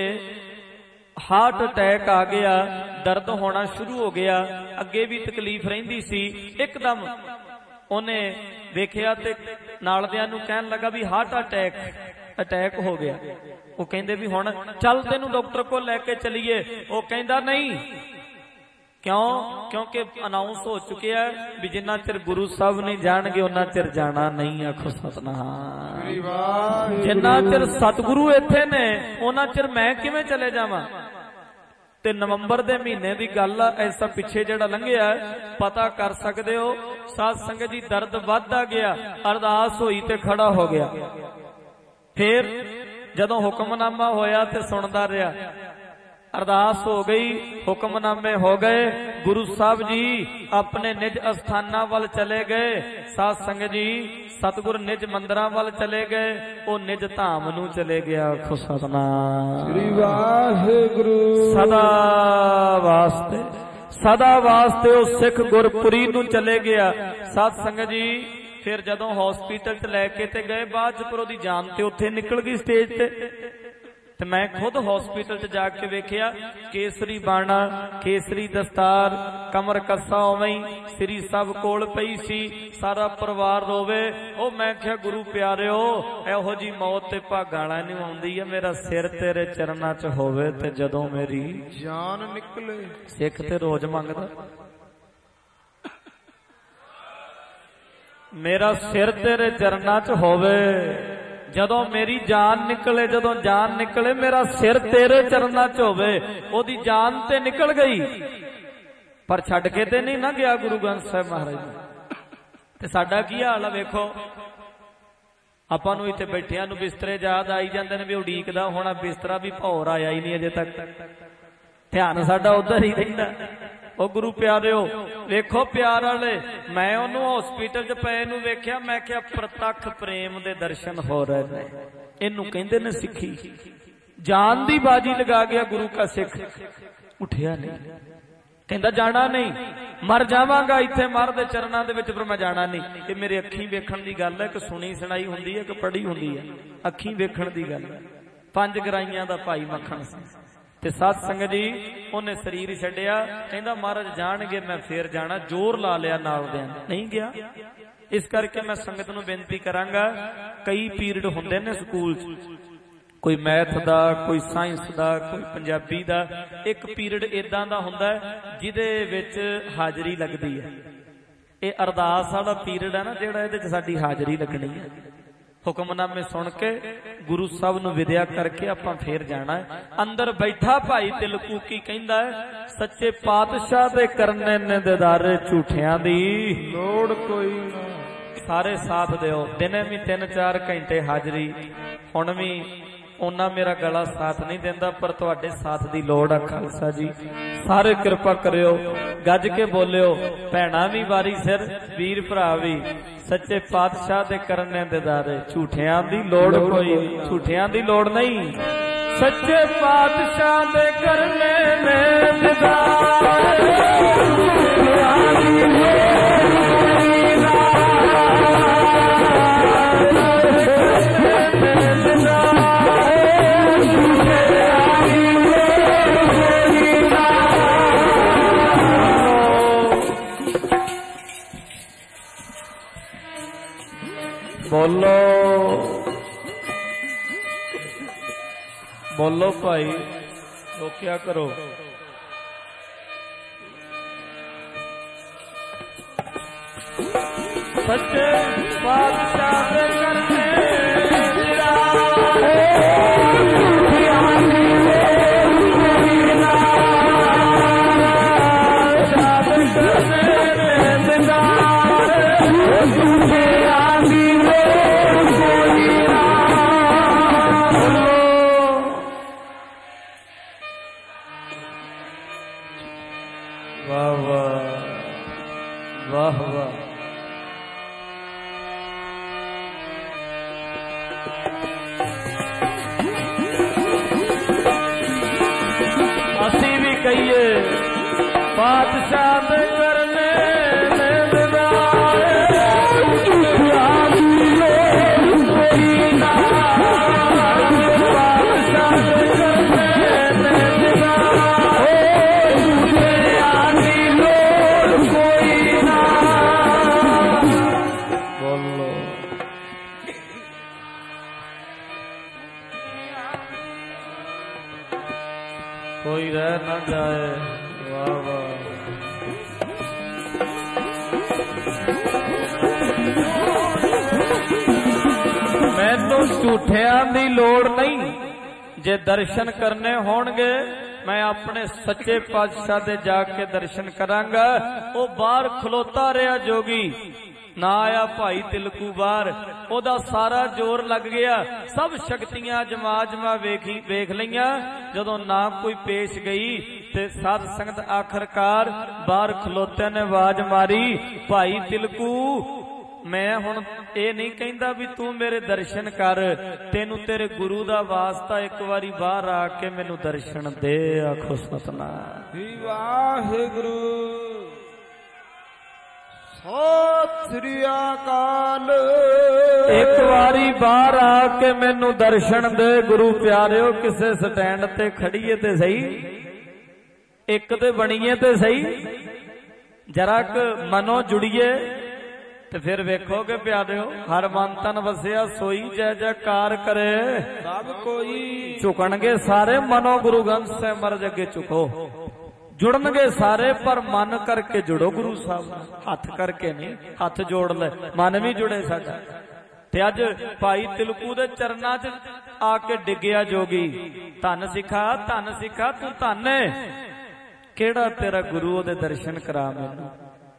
हार्ट अटैक आ गया, दर्द होना शुरू हो गया। अगे भी तकलीफ रहिंदी सी। एकदम ओने वेखिया ते नालदियां नूं कहण लगा भी हार्ट अटैक हो गया। वो कहंदे भी हुण चल तेनू डॉक्टर को लेके चलीए। वो कहंदा नहीं, क्यों? क्योंकि अनाउंस हो चुके है भी जिन्ना चिर गुरु साहब नहीं जाणगे उन्ना चिर जाना नहीं। आखो सतनाम। जिन्ना चिर सतगुरु इत्थे ने उन्ना चिर मैं किवें चले जावां। ते नवंबर दे महीने दी गल आ, ऐसा पिछे जेड़ा लंघिया पता कर सकदे हो। साध संगत जी दर्द वधदा गया, अरदास होई ते खड़ा हो गया। फिर जदों हुक्मनामा होया ते सुनदा रहा। अरदास हो गई, हुक्मनामे हो गए। गुरु साहब जी अपने निज अस्थाना वाल चले गए। साध संगत जी सतगुर निज मंदिरां वाल चले गए। वो निज धाम नूं चले गया। आखो सतनाम श्री वाहिगुरु। सदा वास्ते वो सिख गुरपुरी नूं चले गया। साध संगत जी फिर जदों हॉस्पिटल च लैके ते गए, बाद च पर ओदी जान ते उत्थे निकल गई स्टेज ते मैं खुद हॉस्पिटल च जाके वेखिया। केसरी बाणा, केसरी दस्तार, कमर कस्सा उवें श्री सब कोल पई सी। सारा परिवार रोवे। ओ मैं क्या गुरु प्यारिओ, एहो जी मौत ते भागां वाला नहीं आउंदी है। मेरा सिर तेरे चरनां च होवे ते जदों मेरी जान निकले। सिख ते रोज मंगदा मेरा सिर तेरे चरनां च होवे जदों मेरी जान निकले। जदों जान निकले मेरा सिर तेरे चरनां च होवे। ओदी जान ते निकल गई पर छड्ड के ते नहीं ना गया गुरु ग्रंथ साहिब महाराज। ते साडा की हाल है वेखो। आपां नूं इत्थे बैठियां नूं बिस्तरे याद आई जांदे ने भी उड़ीकदा होना बिस्तरा भी भौर आया ही नहीं अजे तक। ध्यान साडा उधर ही रहिंदा। ओ गुरु प्यारिओ वेखो प्यार वाले, मैं ओनू हॉस्पिटल च पए नूं वेख्या। मैं क्या प्रतख प्रेम दे दर्शन हो रहे ने। इनू कहंदे ने सिक्खी। जान दी बाजी लगा गया गुरु का सिख। उठिया नहीं, कहंदा जाना नहीं, मर जावांगा इत्थे मर दे चरनां दे विच, पर मैं जाना नहीं। ये मेरे अखीं वेखण दी गल है कि सुनी सुनाई हुंदी है कि पढ़ी हुंदी है। अखीं वेखण दी गल है। 5 गराइयां दा भाई मक्खण सिंह ते साध संगत जी उन्हें शरीर छड्डिया। कहंदा महाराज जाणगे मैं फिर जाना। जोर ला लिया नाल दे नहीं गया। इस करके मैं संगत नूं बेनती करांगा, कई पीरियड हुंदे ने स्कूल च कोई मैथ दा, कोई साइंस दा, कोई पंजाबी दा। एक पीरियड इदां दा हुंदा जिहदे विच हाजरी लगदी है। ये अरदास वाला पीरियड है ना जिहड़ा, इहदे च साडी हाजरी लगनी है। हुक्मनामे सुन के गुरु साहब नूं विद्या करके आपां फेर जाना है। अंदर बैठा भाई तिलकू की कहंदा है, सच्चे पातशाह दे करने ने दिदारे झूठियां दी लोड़ कोई ना। सारे साथ दिओ। दिने भी 3-4 घंटे हाजरी, हुण भी उन्ना मेरा गला साथ नहीं देंदा, पर तुहाडे साथ दी लोड़ आ खालसा जी। सारे कृपा करियो, गज के बोलियो। भैणा भी वारी सिर, वीर भरा भी। सच्चे पातशाह दे करने दिदारे झूठियां दी लोड़ कोई, झूठियां दी लोड़ नहीं। सच्चे पातशाह दे करने में दिदारे झूठियां दी बोलो बोलो भाई, तो क्या करो। सच्चे बादशाह करने बादशाह दे करने कोई रह न जाए। वाह वाह, मैनू झूठियां दी लोड़ नहीं। जे दर्शन करने होणगे मैं अपने सच्चे पातशाह दे जाके दर्शन करांगा। वो बाहर खलोता रहा जोगी, ना आया भाई तिलकू बाहर। ओदा सारा जोर लग गया, सब शक्तियां जमा जमा वेख लईयां। जदों ना कोई पेश गई ते साध संगत आखिरकार बाहर खलोते ने आवाज मारी, भाई तिलकू मैं हुण ये नहीं कहंदा भी तू मेरे दर्शन कर, तेनू तेरे गुरु दा वास्ता एक बारी बाहर आके मैनू दर्शन दे। आखो सतनाम वाहिगुरू। सत श्री अकाल। एक बारी बाहर आके मैनू दर्शन दे। गुरु प्यारिओ, किसे स्टैंड ते खड़ीए ते सही, एक ते बणीए ते सही, जरा क मनो जुड़िए ते फिर वेखोगे प्यारिओ, हर मन तन वसिया सोई जय जयकार करे। सब कोई झुकणगे सारे, मनो गुरु ग्रंथ से मर्ज अगे झुको। जुड़नगे सारे, पर मन करके जुड़ो गुरु साहब। हथ करके नहीं, हथ जोड़ ले, मन भी जुड़े साडा। ते अज भाई तिलकू दे चरनां च आके डिग्या जोगी। धन सिखा तू धन है, केड़ा तेरा गुरु, ओदे दर्शन करा मैनू।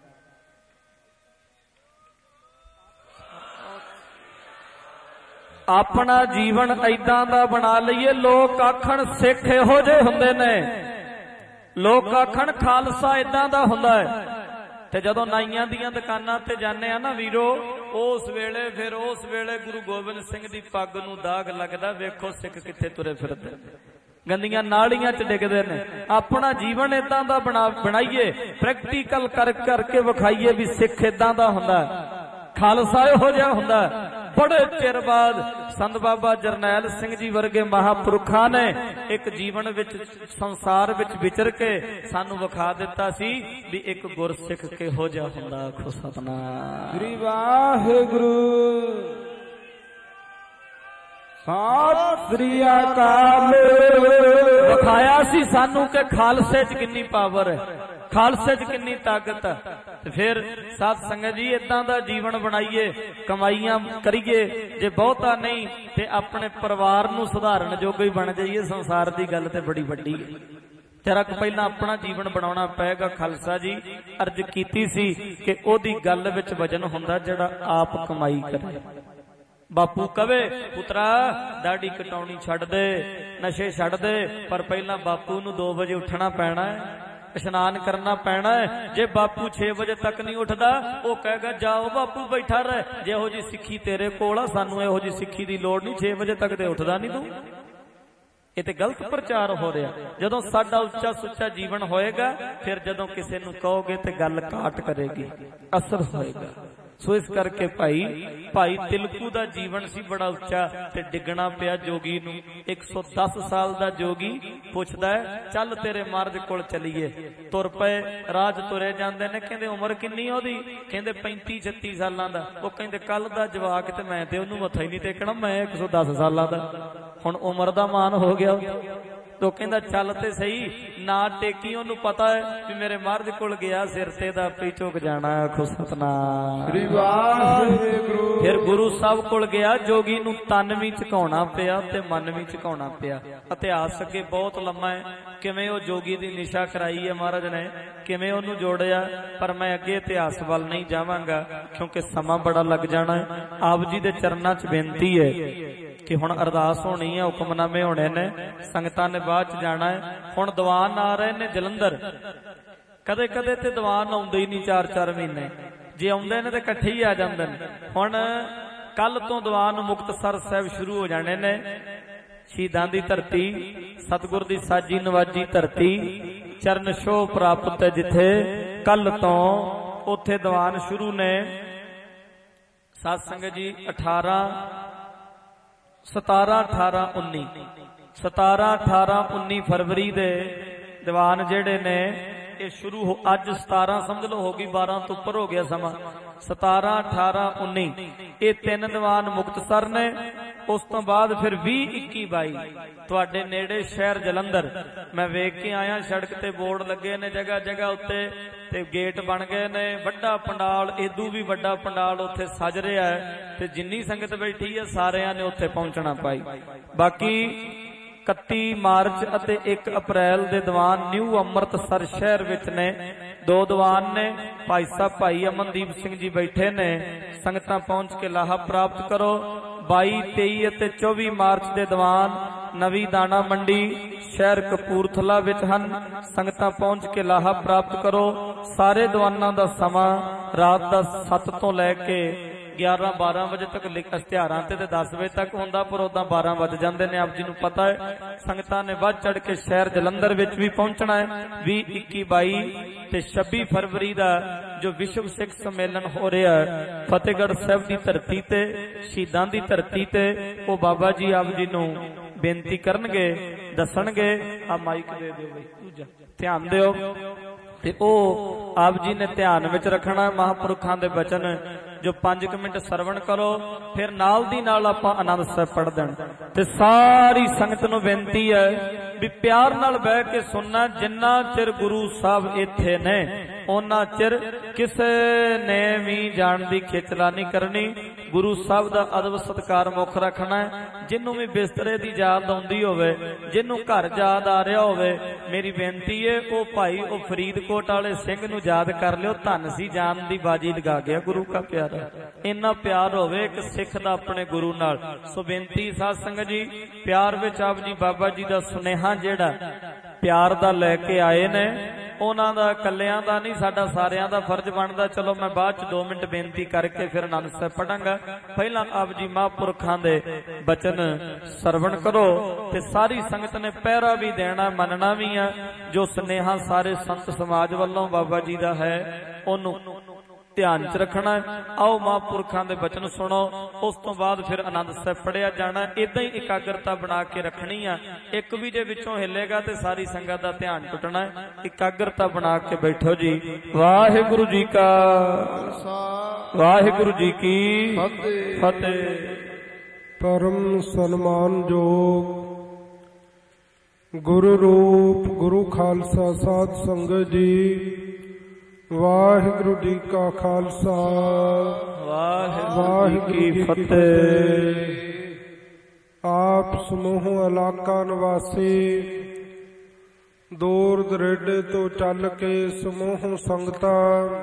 अपना जीवन ऐदां दा बना लईए। लोग आखण सिख इहो जिहे हुंदे ने, लोग आखण खालसा इदां दा हुंदा है। ते जदों नाईयां दीयां दुकानां ते जाने आ ना वीरो, उस वेले गुरु गोबिंद सिंह दी पग नूं दाग लगदा। वेखो सिख कित्थे तुरे फिरदे, गंदियां नालियां च डिगदे ने। अपना जीवन इदां दा बनाईए, प्रैक्टिकल करके विखाईए भी सिख इदां दा हुंदा, खालसा इहो जिहा हुंदा। बड़े चिर बाद संत बाबा जरनैल सिंह जी वर्गे महापुरुखां ने एक जीवन विच संसार विच विचर के सानू विखा दिता सी भी एक गुरसिख किहो जिहा हुंदा। आखो सतनाम श्री वाहिगुरू। ਸਤਿ ਸ੍ਰੀ ਅਕਾਲ। ਵਿਖਾਇਆ ਸੀ ਸਾਨੂੰ ਕਿ ਖਾਲਸੇ 'ਚ ਕਿੰਨੀ ਪਾਵਰ ਹੈ, ਖਾਲਸੇ 'ਚ ਕਿੰਨੀ ਤਾਕਤ ਹੈ। ਤੇ ਫਿਰ ਸਾਧ ਸੰਗਤ ਜੀ ਇਦਾਂ ਦਾ ਜੀਵਨ ਬਣਾਈਏ, ਕਮਾਈਆਂ ਕਰੀਏ, ਜੇ ਬਹੁਤਾ ਨਹੀਂ ਤੇ ਆਪਣੇ ਪਰਿਵਾਰ ਨੂੰ ਸੁਧਾਰਨ ਜੋਗੇ ਹੀ ਬਣ ਜਾਈਏ। ਸੰਸਾਰ ਦੀ ਗੱਲ ਤੇ ਬੜੀ ਵੱਡੀ ਹੈ। ਤੇਰਾ ਕੋ ਪਹਿਲਾਂ ਆਪਣਾ ਜੀਵਨ ਬਣਾਉਣਾ ਪਏਗਾ। ਖਾਲਸਾ ਜੀ ਅਰਜ਼ ਕੀਤੀ ਸੀ ਕਿ ਉਹਦੀ ਗੱਲ ਵਿੱਚ ਵਜਨ ਹੁੰਦਾ ਜਿਹੜਾ ਆਪ ਕਮਾਈ ਕਰੇ। ਬਾਪੂ ਕਵੇ ਪੁੱਤਰਾ ਦਾੜੀ ਕਟਾਉਣੀ ਛੱਡ ਦੇ, ਨਸ਼ੇ ਛੱਡ ਦੇ, ਪਰ ਪਹਿਲਾਂ ਬਾਪੂ ਨੂੰ 2 ਵਜੇ ਉੱਠਣਾ ਪੈਣਾ ਹੈ, ਇਸ਼ਨਾਨ ਕਰਨਾ ਪੈਣਾ ਹੈ। ਜੇ ਬਾਪੂ 6 ਵਜੇ ਤੱਕ ਨਹੀਂ ਉੱਠਦਾ ਉਹ ਕਹੇਗਾ ਜਾਓ ਬਾਪੂ ਬੈਠਾ ਰਹਿ। ਜੇ ਇਹੋ ਜੀ ਸਿੱਖੀ ਤੇਰੇ ਕੋਲ ਆ, ਸਾਨੂੰ ਇਹੋ ਜੀ ਸਿੱਖੀ ਦੀ ਲੋੜ ਨਹੀਂ। 6 ਵਜੇ ਤੱਕ ਤੇ ਉੱਠਦਾ ਨਹੀਂ ਤੂੰ। ਇਹ ਤੇ ਗਲਤ ਪ੍ਰਚਾਰ ਹੋ ਰਿਹਾ। ਜਦੋਂ ਸਾਡਾ ਉੱਚਾ ਸੁੱਚਾ ਜੀਵਨ ਹੋਏਗਾ, ਫਿਰ ਜਦੋਂ ਕਿਸੇ ਨੂੰ ਕਹੋਗੇ ਤੇ ਗੱਲ ਕਾਟ ਕਰੇਗੀ, ਅਸਰ ਹੋਏਗਾ। ਸੋ ਇਸ ਕਰਕੇ ਭਾਈ ਤਿਲਕੂ ਦਾ ਜੀਵਨ ਸੀ ਬੜਾ ਉੱਚਾ ਤੇ ਡਿੱਗਣਾ ਪਿਆ ਜੋਗੀ ਨੂੰ। 110 ਸਾਲ ਦਾ ਜੋਗੀ ਪੁੱਛਦਾ ਹੈ ਚੱਲ ਤੇਰੇ ਮਹਾਰਾਜ ਕੋਲ ਚਲੀਏ। ਤੁਰ ਪਏ, ਰਾਜ ਤੁਰੇ ਜਾਂਦੇ ਨੇ। ਕਹਿੰਦੇ ਉਮਰ ਕਿੰਨੀ ਉਹਦੀ? ਕਹਿੰਦੇ 35-36 ਸਾਲਾਂ ਦਾ। ਉਹ ਕਹਿੰਦੇ ਕੱਲ ਦਾ ਜਵਾਕ ਤੇ ਮੈਂ ਤੇ ਉਹਨੂੰ ਮੱਥਾ ਹੀ ਨਹੀਂ ਟੇਕਣਾ, ਮੈਂ 110 ਸਾਲਾਂ ਦਾ। ਹੁਣ ਉਮਰ ਦਾ ਮਾਨ ਹੋ ਗਿਆ। ਤੋ ਕਹਿੰਦਾ ਚੱਲ ਤੇ ਸਹੀ, ਨਾ ਟੇਕੀ। ਉਹਨੂੰ ਪਤਾ ਹੈ ਵੀ ਮੇਰੇ ਮਹਾਰਾਜ ਕੋਲ ਗਿਆ ਸਿਰ ਤੇ ਦਾ ਆਪੇ ਝੁਕ ਜਾਣਾ। ਆਖੋ ਸਤਨਾਮ ਸ੍ਰੀ ਵਾਹਿਗੁਰੂ। ਫਿਰ ਗੁਰੂ ਸਾਹਿਬ ਕੋਲ ਗਿਆ। ਜੋਗੀ ਨੂੰ ਤਨ ਵੀ ਝੁਕਾਉਣਾ ਪਿਆ ਤੇ ਮਨ ਵੀ ਝੁਕਾਉਣਾ ਪਿਆ। ਇਤਿਹਾਸ ਅੱਗੇ ਬਹੁਤ ਲੰਮਾ ਹੈ, ਕਿਵੇਂ ਉਹ ਜੋਗੀ ਦੀ ਨਿਸ਼ਾ ਕਰਾਈ ਹੈ ਮਹਾਰਾਜ ਨੇ, ਕਿਵੇਂ ਉਹਨੂੰ ਜੋੜਿਆ। ਪਰ ਮੈਂ ਅੱਗੇ ਇਤਿਹਾਸ ਵੱਲ ਨਹੀਂ ਜਾਵਾਂਗਾ ਕਿਉਂਕਿ ਸਮਾਂ ਬੜਾ ਲੱਗ ਜਾਣਾ ਹੈ। ਆਪ ਜੀ ਦੇ ਚਰਨਾਂ 'ਚ ਬੇਨਤੀ ਹੈ ਕਿ ਹੁਣ ਅਰਦਾਸ ਹੋਣੀ ਹੈ, ਹੁਕਮਨਾਮੇ ਹੋਣੇ ਨੇ, ਸੰਗਤਾਂ ਨੇ ਬਾਅਦ 'ਚ ਜਾਣਾ ਹੈ। ਹੁਣ ਦੀਵਾਨ ਆ ਰਹੇ ਨੇ ਜਲੰਧਰ। ਕਦੇ ਕਦੇ ਤੇ ਦੀਵਾਨ ਆਉਂਦੇ ਹੀ ਨਹੀਂ 4-4 ਮਹੀਨੇ। ਜੇ ਆਉਂਦੇ ਨੇ ਤੇ ਇਕੱਠੇ ਹੀ ਆ ਜਾਂਦੇ ਨੇ। ਹੁਣ ਕੱਲ ਤੋਂ ਦੀਵਾਨ ਮੁਕਤਸਰ ਸਾਹਿਬ ਸ਼ੁਰੂ ਹੋ ਜਾਣੇ ਨੇ। ਸ਼ਹੀਦਾਂ ਦੀ ਧਰਤੀ, ਸਤਿਗੁਰ ਦੀ ਸਾਜੀ ਨਵਾਜੀ ਧਰਤੀ, ਚਰਨ ਛੋਹ ਪ੍ਰਾਪਤ ਹੈ ਜਿੱਥੇ। ਕੱਲ ਤੋਂ ਉੱਥੇ ਦੀਵਾਨ ਸ਼ੁਰੂ ਨੇ। ਸਾਧ ਸੰਗਤ ਜੀ 17-18-19 ਫਰਵਰੀ ਦੇ ਦੀਵਾਨ ਜਿਹੜੇ ਨੇ ਇਹ ਸ਼ੁਰੂ ਹੋ। ਅੱਜ 17 ਸਮਝ ਲਓ ਹੋ ਗਈ, 12 ਤੋਂ ਉੱਪਰ ਹੋ ਗਿਆ ਸਮਾਂ। 17, 18, 19 ਇਹ 3 ਦੀਵਾਨ ਮੁਕਤਸਰ ਨੇ। ਉਸ ਤੋਂ ਬਾਅਦ ਫਿਰ 20, 21, 22 ਤੁਹਾਡੇ ਨੇੜੇ ਸ਼ਹਿਰ ਜਲੰਧਰ। ਮੈਂ ਵੇਖ ਕੇ ਆਇਆ, ਸੜਕ ਤੇ ਬੋਰਡ ਲੱਗੇ ਨੇ ਜਗ੍ਹਾ ਜਗ੍ਹਾ ਉੱਤੇ ਤੇ ਗੇਟ ਬਣ ਗਏ ਨੇ। ਵੱਡਾ ਪੰਡਾਲ, ਏਦੂ ਵੀ ਵੱਡਾ ਪੰਡਾਲ ਉੱਥੇ ਸਜ ਰਿਹਾ ਹੈ ਤੇ ਜਿੰਨੀ ਸੰਗਤ ਬੈਠੀ ਹੈ ਸਾਰਿਆਂ ਨੇ ਉੱਥੇ ਪਹੁੰਚਣਾ ਭਾਈ। ਬਾਕੀ 31 ਮਾਰਚ ਅਤੇ 1 ਅਪ੍ਰੈਲ ਦੇ ਦੀਵਾਨ ਨਿਊ ਅੰਮ੍ਰਿਤਸਰ ਸ਼ਹਿਰ ਵਿੱਚ ਨੇ। 2 ਦੀਵਾਨ ਨੇ। ਭਾਈ ਸਾਹਿਬ ਭਾਈ ਅਮਨਦੀਪ ਸਿੰਘ ਜੀ ਬੈਠੇ ਨੇ। ਸੰਗਤਾਂ ਪਹੁੰਚ ਕੇ ਲਾਹਾ ਪ੍ਰਾਪਤ ਕਰੋ। 22, 23 ਅਤੇ 24 ਮਾਰਚ ਦੇ ਦੀਵਾਨ ਨਵੀਂ ਦਾਣਾ ਮੰਡੀ ਸ਼ਹਿਰ ਕਪੂਰਥਲਾ ਵਿੱਚ ਹਨ। ਸੰਗਤਾਂ ਪਹੁੰਚ ਕੇ ਲਾਹਾ ਪ੍ਰਾਪਤ ਕਰੋ। ਸਾਰੇ ਦੀਵਾਨਾਂ ਦਾ ਸਮਾਂ ਰਾਤ ਦਾ 7 ਤੋਂ ਲੈ ਕੇ 11-12 ਵਜੇ ਤੱਕ ਇਸ਼ਤਿਹਾਰਾਂ ਤੇ 10 ਵਜੇ ਤੱਕ ਹੁੰਦਾ, ਪਰ ਉਦਾਂ 12 ਵੱਜ ਜਾਂਦੇ ਨੇ। ਆਪ ਜੀ ਨੂੰ ਪਤਾ ਹੈ। ਸੰਗਤਾਂ ਨੇ ਵੱਧ ਚੜ ਕੇ ਸ਼ਹਿਰ ਜਲੰਧਰ ਵਿੱਚ ਵੀ ਪਹੁੰਚਣਾ ਹੈ। 20, 21, 22 ਤੇ 26 ਫਰਵਰੀ ਦਾ ਜੋ ਵਿਸ਼ਵ ਸਿੱਖ ਸੰਮੇਲਨ ਹੋ ਰਿਹਾ ਹੈ ਫਤਿਹਗੜ੍ਹ ਸਾਹਿਬ ਦੀ ਧਰਤੀ ਤੇ, ਸ਼ਹੀਦਾਂ ਦੀ ਧਰਤੀ ਤੇ, ਉਹ ਬਾਬਾ ਜੀ ਆਪ ਜੀ ਨੂੰ ਬੇਨਤੀ ਕਰਨਗੇ, ਦੱਸਣਗੇ। ਆ ਮਾਈਕ ਦੇ ਦਿਓ ਬਈ, ਦੂਜਾ ਧਿਆਨ ਦਿਓ। ਤੇ ਉਹ ਆਪ ਜੀ ਨੇ ਧਿਆਨ ਵਿੱਚ ਰੱਖਣਾ ਮਹਾਂਪੁਰਖਾਂ ਦੇ ਬਚਨ ਜੋ 5 ਮਿੰਟ ਸਰਵਣ ਕਰੋ। ਫਿਰ ਨਾਲ ਦੀ ਨਾਲ ਆਪਾਂ ਆਨੰਦ ਸਾਹਿਬ ਪੜ੍ਹ ਦੇਣ। ਤੇ ਸਾਰੀ ਸੰਗਤ ਨੂੰ ਬੇਨਤੀ ਹੈ ਵੀ ਪਿਆਰ ਨਾਲ ਬਹਿ ਕੇ ਸੁਣਨਾ। ਜਿੰਨਾ ਚਿਰ ਗੁਰੂ ਸਾਹਿਬ ਇੱਥੇ ਨੇ ਉਹਨਾਂ ਚਿਰ ਕਿਸੇ ਨੇ ਵੀ ਜਾਣ ਦੀ ਖੇਚਲਾ ਨਹੀਂ ਕਰਨੀ। ਗੁਰੂ ਸਾਹਿਬ ਦਾ ਅਦਬ ਸਤਿਕਾਰ ਮੁੱਖ ਰੱਖਣਾ ਹੈ। ਜਿਹਨੂੰ ਵੀ ਬਿਸਤਰੇ ਦੀ ਯਾਦ ਆਉਂਦੀ ਹੋਵੇ, ਜਿਹਨੂੰ ਘਰ ਯਾਦ ਆ ਰਿਹਾ ਹੋਵੇ, ਮੇਰੀ ਬੇਨਤੀ ਹੈ ਉਹ ਭਾਈ ਉਹ ਫਰੀਦਕੋਟ ਵਾਲੇ ਸਿੰਘ ਨੂੰ ਯਾਦ ਕਰ ਲਿਓ। ਧੰਨ ਸੀ ਜਾਨ ਦੀ ਬਾਜੀ ਲਗਾ ਗਿਆ ਗੁਰੂ ਕਾ ਪਿਆਰਾ। ਇੰਨਾ ਪਿਆਰ ਹੋਵੇ ਇੱਕ ਸਿੱਖ ਦਾ ਆਪਣੇ ਗੁਰੂ ਨਾਲ। ਸੋ ਬੇਨਤੀ ਸਾਧ ਸੰਗਤ ਜੀ, ਪਿਆਰ ਵਿੱਚ ਆਪ ਜੀ ਬਾਬਾ ਜੀ ਦਾ ਸੁਨੇਹਾ ਜਿਹੜਾ ਪਿਆਰ ਦਾ ਲੈ ਕੇ ਆਏ ਨੇ, ਉਹਨਾਂ ਦਾ ਇਕੱਲਿਆਂ ਦਾ ਨਹੀਂ, ਸਾਡਾ ਸਾਰਿਆਂ ਦਾ ਫਰਜ਼ ਬਣਦਾ। ਚਲੋ ਮੈਂ ਬਾਅਦ ਚ 2 ਮਿੰਟ ਬੇਨਤੀ ਕਰਕੇ ਫਿਰ ਆਨੰਦ ਸਾਹਿਬ ਪੜਾਂਗਾ। ਪਹਿਲਾਂ ਆਪ ਜੀ ਮਹਾਂਪੁਰਖਾਂ ਦੇ ਬਚਨ ਸਰਵਣ ਕਰੋ। ਤੇ ਸਾਰੀ ਸੰਗਤ ਨੇ ਪਹਿਰਾ ਵੀ ਦੇਣਾ, ਮੰਨਣਾ ਵੀ ਆ। ਜੋ ਸੁਨੇਹਾ ਸਾਰੇ ਸੰਤ ਸਮਾਜ ਵੱਲੋਂ ਬਾਬਾ ਜੀ ਦਾ ਹੈ ਉਹਨੂੰ ਧਿਆਨ ਚ ਰੱਖਣਾ। ਆਓ ਮਹਾਂਪੁਰਖਾਂ ਦੇ ਬਚਨ ਸੁਣੋ। ਉਸ ਤੋਂ ਬਾਅਦ ਫਿਰ ਆਨੰਦ ਸਾਹਿਬ ਪੜਿਆ ਜਾਣਾ। ਇਦਾਂ ਹੀ ਇਕਾਗਰਤਾ ਬਣਾ ਕੇ ਰੱਖਣੀ ਆ। ਇੱਕ ਵੀ ਜੇ ਵਿੱਚੋਂ ਹਿੱਲੇਗਾ ਤੇ ਸਾਰੀ ਸੰਗਤ ਦਾ ਧਿਆਨ ਟੁੱਟਣਾ। ਇਕਾਗਰਤਾ ਬਣਾ ਕੇ ਬੈਠੋ ਜੀ। ਵਾਹਿਗੁਰੂ ਜੀ ਕਾ, ਵਾਹਿਗੁਰੂ ਜੀ ਕੀ ਫਤਿਹ। परम सन्मानयोग गुरु रूप गुरु खालसा साध संगत जी, वाहिगुरु जी का खालसा वाहिगुरु जी की फतेह। आप समूह इलाका निवासी दूर दरेडे तो चल के समूह संगता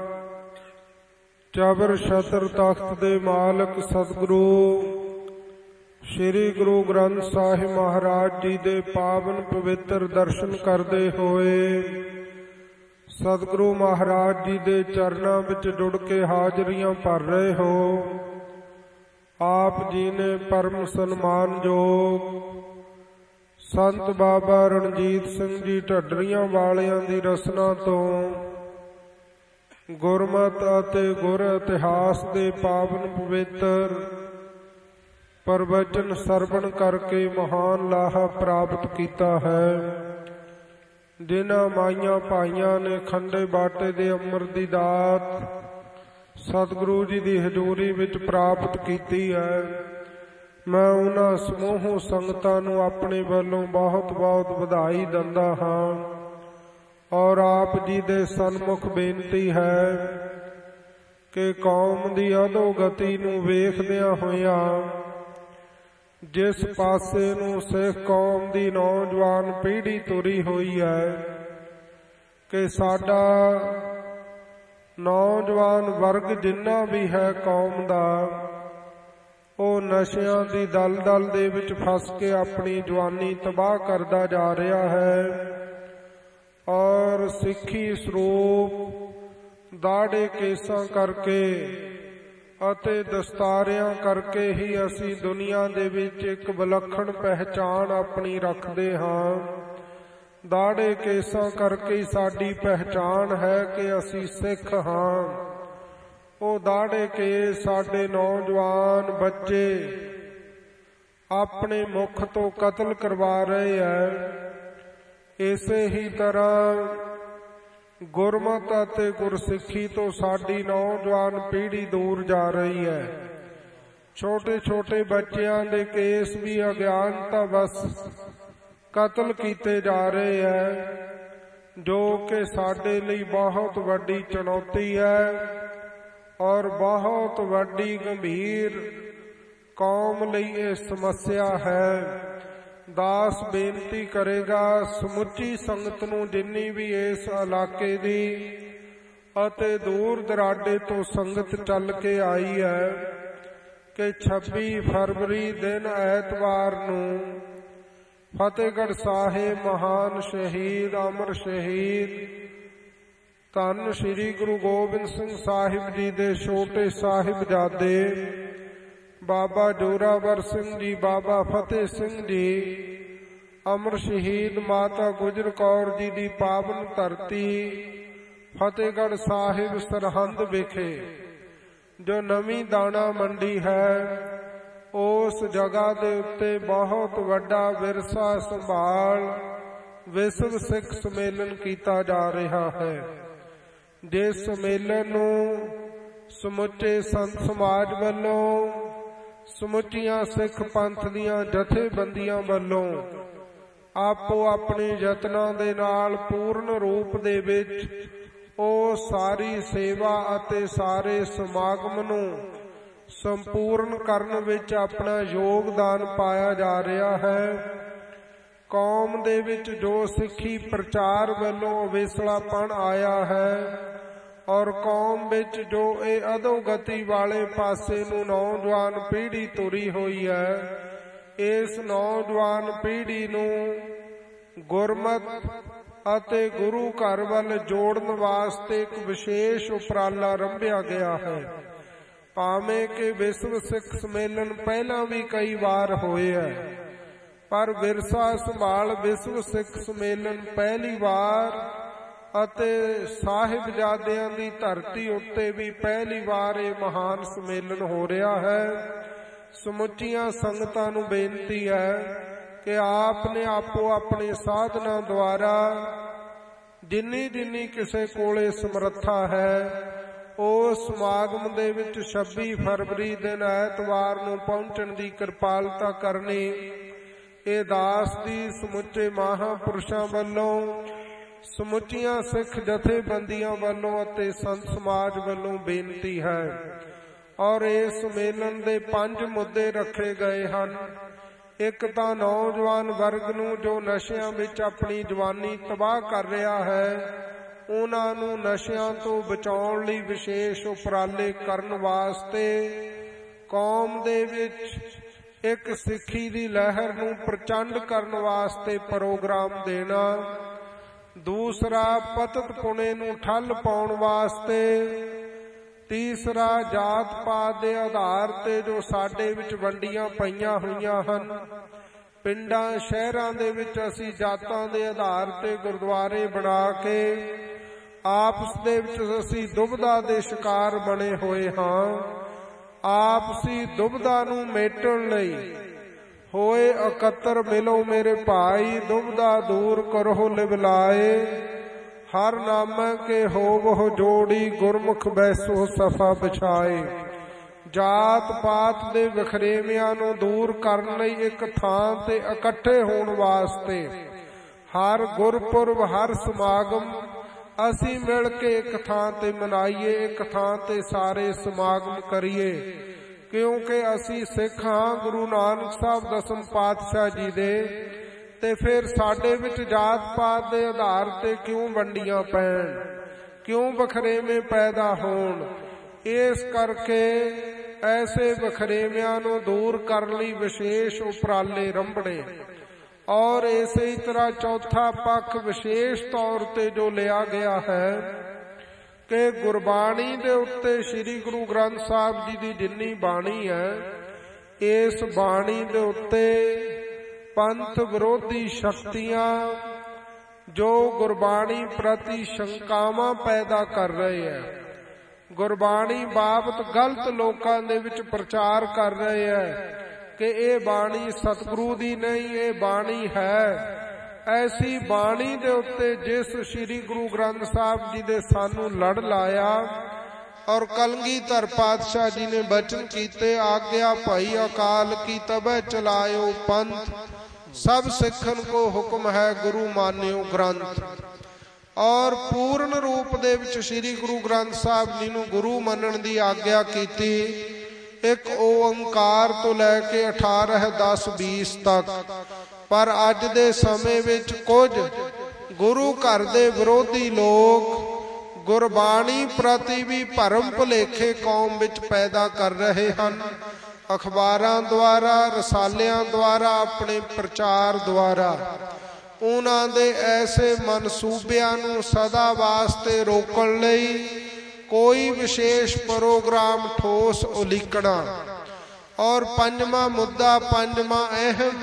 चबर छत्र तख्त दे मालक सतगुरु श्री गुरु ग्रंथ साहिब महाराज जी दे पावन पवित्र दर्शन करते होए सतगुरु महाराज जी दे चरणों विच जुड़ के हाजरियां भर रहे हो। आप जी ने परम सन्मानयोग संत बाबा रणजीत सिंह जी ढड्डरियां वालियां दी रसना तो गुरमत अते गुर इतिहास दे पावन पवित्र प्रवचन सरवण करके महान लाहा प्राप्त किया है। जिन्हां माइयां भाइयां ने खंडे बाटे दे अमृत दी दात सतगुरु जी की हजूरी विच प्राप्त की है, मैं उन्हां समूह संगतां नूं अपने वल्लों बहुत बहुत बधाई दिंदा हां और आप जी दे सन्मुख बेनती है कि कौम दी अधोगति नूं वेखदियां होइयां जिस पासे नूं सिख कौम दी नौजवान पीढ़ी तुरी हुई है कि साडा नौजवान वर्ग जिन्ना भी है कौम दा वो नशियां दी दलदल दे विच फस के अपनी जवानी तबाह करदा जा रहा है और सिक्खी स्वरूप दाड़े केसां करके ਅਤੇ ਦਸਤਾਰਿਆਂ ਕਰਕੇ ਹੀ ਅਸੀਂ ਦੁਨੀਆ ਦੇ ਵਿੱਚ ਇੱਕ ਵਿਲੱਖਣ ਪਹਿਚਾਣ ਆਪਣੀ ਰੱਖਦੇ ਹਾਂ। ਦਾੜੇ ਕੇਸਾਂ ਕਰਕੇ ਹੀ ਸਾਡੀ ਪਹਿਚਾਣ ਹੈ ਕਿ ਅਸੀਂ ਸਿੱਖ ਹਾਂ। ਉਹ ਦਾੜੇ ਕੇਸ ਸਾਡੇ ਨੌਜਵਾਨ ਬੱਚੇ ਆਪਣੇ ਮੁਖ ਤੋਂ ਕਤਲ ਕਰਵਾ ਰਹੇ ਹੈ। ਇਸੇ ਹੀ ਤਰ੍ਹਾਂ गुरमत ਅਤੇ गुरसिखी तो साडी नौजवान पीढ़ी दूर जा रही है। छोटे छोटे बच्चियां दे केस भी अज्ञानता बस कतल किए जा रहे हैं जो कि साडे लई बहुत वड्डी चुनौती है और बहुत वड्डी गंभीर कौम लई यह समस्या है। दास बेनती करेगा समुची संगत नूं जिन्नी भी इस इलाके दी अते दूर दराडे तो संगत चल के आई है कि 26 फरवरी दिन ऐतवार नूं फतेहगढ़ साहिब महान शहीद अमर शहीद धन श्री गुरु गोबिंद सिंह साहिब जी दे छोटे साहिबजादे बाबा जोरावर सिंह जी बाबा फतेह सिंह जी अमर शहीद माता गुजर कौर जी की पावन धरती फतेहगढ़ साहिब सरहंद विखे जो नवी दाणा मंडी है उस जगह के उत्ते बहुत वड्डा विरसा संभाल विश्व सिख सम्मेलन किया जा रहा है। जिस सम्मेलन नूं समुचे संत समाज वालों समुचियां सिख पंथ दियां जथेबंदियां वालों आपो अपने यत्नां दे नाल पूर्ण रूप दे विच ओ सारी सेवा अते सारे समागम नूं संपूर्ण करन विच अपना योगदान पाया जा रहा है। कौम दे विच जो सिੱਖੀ प्रचार वालों अवेसलापन आया है और कौम विच जो ये अधोगति वाले पासे नूं नौजवान पीढ़ी तुरी हुई है, इस नौजवान पीढ़ी नूं गुरमत अते गुरु घर वल जोड़न वास्ते एक विशेष उपराला रंभिया गया है। भावें कि विश्व सिख सम्मेलन पहला भी कई बार होए है पर विरसा संभाल विश्व सिख सम्मेलन पहली बार ਅਤੇ ਸਾਹਿਬਜ਼ਾਦਿਆਂ ਦੀ ਧਰਤੀ ਉੱਤੇ ਵੀ ਪਹਿਲੀ ਵਾਰ ਇਹ ਮਹਾਨ सम्मेलन हो रहा है। ਸਮੁੱਚੀਆਂ ਸੰਗਤਾਂ ਨੂੰ ਬੇਨਤੀ ਹੈ कि आपने आपो अपने साधना द्वारा जिन्नी जिन्नी किसे कोले समर्था है ਉਸ ਸਮਾਗਮ ਦੇ ਵਿੱਚ 26 ਫਰਵਰੀ ਦਿਨ ਐਤਵਾਰ ਨੂੰ ਪਹੁੰਚਣ ਦੀ ਕਿਰਪਾਲਤਾ ਕਰਨੀ ਇਹ ਦਾਸ ਦੀ ਸਮੁੱਚੇ ਮਹਾਂਪੁਰਸ਼ਾਂ ਵੱਲੋਂ, ਸਮੁੱਚੀਆਂ ਸਿੱਖ ਜਥੇਬੰਦੀਆਂ ਵੱਲੋਂ ਅਤੇ ਸੰਤ ਸਮਾਜ ਵੱਲੋਂ ਬੇਨਤੀ ਹੈ। ਔਰ ਇਸ ਸੰਮੇਲਨ ਦੇ 5 ਮੁੱਦੇ ਰੱਖੇ ਗਏ ਹਨ। ਇੱਕ ਤਾਂ ਨੌਜਵਾਨ ਵਰਗ ਨੂੰ ਜੋ ਨਸ਼ਿਆਂ ਵਿੱਚ ਆਪਣੀ ਜਵਾਨੀ ਤਬਾਹ ਕਰ ਰਿਹਾ ਹੈ, ਉਹਨਾਂ ਨੂੰ ਨਸ਼ਿਆਂ ਤੋਂ ਬਚਾਉਣ ਲਈ ਵਿਸ਼ੇਸ਼ ਉਪਰਾਲੇ ਕਰਨ ਵਾਸਤੇ ਕੌਮ ਦੇ ਵਿੱਚ ਇੱਕ ਸਿੱਖੀ ਦੀ ਲਹਿਰ ਨੂੰ ਪ੍ਰਚੰਡ ਕਰਨ ਵਾਸਤੇ ਪ੍ਰੋਗਰਾਮ ਦੇਣਾ। ਦੂਸਰਾ, ਪਤਿਤ ਪੁਣੇ ਨੂੰ ਠੱਲ ਪਾਉਣ ਵਾਸਤੇ। ਤੀਸਰਾ, ਜਾਤ ਪਾਤ ਦੇ ਆਧਾਰ ਤੇ ਜੋ ਸਾਡੇ ਵਿੱਚ ਵੰਡੀਆਂ ਪਈਆਂ ਹੋਈਆਂ ਹਨ, ਪਿੰਡਾਂ ਸ਼ਹਿਰਾਂ ਦੇ ਵਿੱਚ ਅਸੀਂ ਜਾਤਾਂ ਦੇ ਆਧਾਰ ਤੇ ਗੁਰਦੁਆਰੇ ਬਣਾ ਕੇ ਆਪਸ ਦੇ ਵਿੱਚ ਅਸੀਂ ਦੁਬਿਧਾ ਦੇ ਸ਼ਿਕਾਰ ਬਣੇ ਹੋਏ ਹਾਂ। ਆਪਸੀ ਦੁਬਿਧਾ ਨੂੰ ਮੇਟਣ ਲਈ ਹੋਏ ਇਕੱਤਰ ਮਿਲੋ ਮੇਰੇ ਭਾਈ, ਦੁਬਿਧਾ ਦੂਰ ਕਰੋ ਲਿਵਲਾਏ। ਹਰ ਨਾਮੈ ਕੇ ਹੋਵਹੁ ਜੋੜੀ, ਗੁਰਮੁਖ ਬੈਸੋ ਸਫਾ ਵਿਛਾਏ। ਜਾਤ ਪਾਤ ਦੇ ਵਖਰੇਵਿਆਂ ਨੂੰ ਦੂਰ ਕਰਨ ਲਈ ਇੱਕ ਥਾਂ ਤੇ ਇਕੱਠੇ ਹੋਣ ਵਾਸਤੇ ਹਰ ਗੁਰਪੁਰਬ, ਹਰ ਸਮਾਗਮ ਅਸੀਂ ਮਿਲ ਕੇ ਇੱਕ ਥਾਂ ਤੇ ਮਨਾਈਏ, ਇੱਕ ਥਾਂ ਤੇ ਸਾਰੇ ਸਮਾਗਮ ਕਰੀਏ। ਕਿਉਂਕਿ ਅਸੀਂ ਸਿੱਖ ਹਾਂ ਗੁਰੂ ਨਾਨਕ ਸਾਹਿਬ 10ਵੇਂ ਪਾਤਸ਼ਾਹ ਜੀ ਦੇ, ਤੇ ਫਿਰ ਸਾਡੇ ਵਿੱਚ ਜਾਤ ਪਾਤ ਦੇ ਆਧਾਰ ਤੇ ਕਿਉਂ ਵੰਡੀਆਂ ਪੈਣ, ਕਿਉਂ ਵਖਰੇਵੇਂ ਪੈਦਾ ਹੋਣ। ਇਸ ਕਰਕੇ ਐਸੇ ਵਖਰੇਵਿਆਂ ਨੂੰ ਦੂਰ ਕਰਨ ਲਈ ਵਿਸ਼ੇਸ਼ ਉਪਰਾਲੇ ਰੰਭਣੇ। ਔਰ ਇਸੇ ਤਰ੍ਹਾਂ ਚੌਥਾ ਪੱਖ ਵਿਸ਼ੇਸ਼ ਤੌਰ ਤੇ ਜੋ ਲਿਆ ਗਿਆ ਹੈ ਕਿ ਗੁਰਬਾਣੀ ਦੇ ਉੱਤੇ ਸ੍ਰੀ ਗੁਰੂ ਗ੍ਰੰਥ ਸਾਹਿਬ ਜੀ ਦੀ ਜਿੰਨੀ ਬਾਣੀ ਹੈ, ਇਸ ਬਾਣੀ ਦੇ ਉੱਤੇ ਪੰਥ ਵਿਰੋਧੀ ਸ਼ਕਤੀਆਂ ਜੋ ਗੁਰਬਾਣੀ ਪ੍ਰਤੀ ਸ਼ੰਕਾਵਾਂ ਪੈਦਾ ਕਰ ਰਹੇ ਹੈ, ਗੁਰਬਾਣੀ ਬਾਬਤ ਗਲਤ ਲੋਕਾਂ ਦੇ ਵਿੱਚ ਪ੍ਰਚਾਰ ਕਰ ਰਹੇ ਹੈ ਕਿ ਇਹ ਬਾਣੀ ਸਤਿਗੁਰੂ ਦੀ ਨਹੀਂ, ਇਹ ਬਾਣੀ ਹੈ। ਐਸੀ ਬਾਣੀ ਦੇ ਉੱਤੇ ਜਿਸ ਸ੍ਰੀ ਗੁਰੂ ਗ੍ਰੰਥ ਸਾਹਿਬ ਜੀ ਦੇ ਸਾਨੂੰ ਲੜ ਲਾਇਆ ਔਰ ਕਲਗੀਧਰ ਪਾਤਸ਼ਾਹ ਜੀ ਨੇ ਬਚਨ ਕੀਤੇ, ਆਗਿਆ ਭਾਈ ਅਕਾਲ ਕੀ ਤਬੈ ਚਲਾਇਓ ਪੰਥ, ਸਭ ਸਿੱਖਨ ਕੋ ਹੁਕਮ ਹੈ ਗੁਰੂ ਮਾਨਿਓ ਗ੍ਰੰਥ। ਔਰ ਪੂਰਨ ਰੂਪ ਦੇ ਵਿੱਚ ਸ੍ਰੀ ਗੁਰੂ ਗ੍ਰੰਥ ਸਾਹਿਬ ਜੀ ਨੂੰ ਗੁਰੂ ਮੰਨਣ ਦੀ ਆਗਿਆ ਕੀਤੀ। ਇੱਕ ਓੰਕਾਰ ਤੋਂ ਲੈ ਕੇ 18, 10, 20 ਤੱਕ। ਪਰ ਅੱਜ ਦੇ ਸਮੇਂ ਵਿੱਚ ਕੁਝ ਗੁਰੂ ਘਰ ਦੇ ਵਿਰੋਧੀ ਲੋਕ ਗੁਰਬਾਣੀ ਪ੍ਰਤੀ ਵੀ ਭਰਮ ਭੁਲੇਖੇ ਕੌਮ ਵਿੱਚ ਪੈਦਾ ਕਰ ਰਹੇ ਹਨ। ਅਖਬਾਰਾਂ ਦੁਆਰਾ, ਰਸਾਲਿਆਂ ਦੁਆਰਾ, ਆਪਣੇ ਪ੍ਰਚਾਰ ਦੁਆਰਾ ਉਹਨਾਂ ਦੇ ਐਸੇ ਮਨਸੂਬਿਆਂ ਨੂੰ ਸਦਾ ਵਾਸਤੇ ਰੋਕਣ ਲਈ ਕੋਈ ਵਿਸ਼ੇਸ਼ ਪ੍ਰੋਗਰਾਮ ਠੋਸ ਉਲੀਕਣਾ। ਔਰ ਪੰਜਵਾਂ ਮੁੱਦਾ, ਪੰਜਵਾਂ ਅਹਿਮ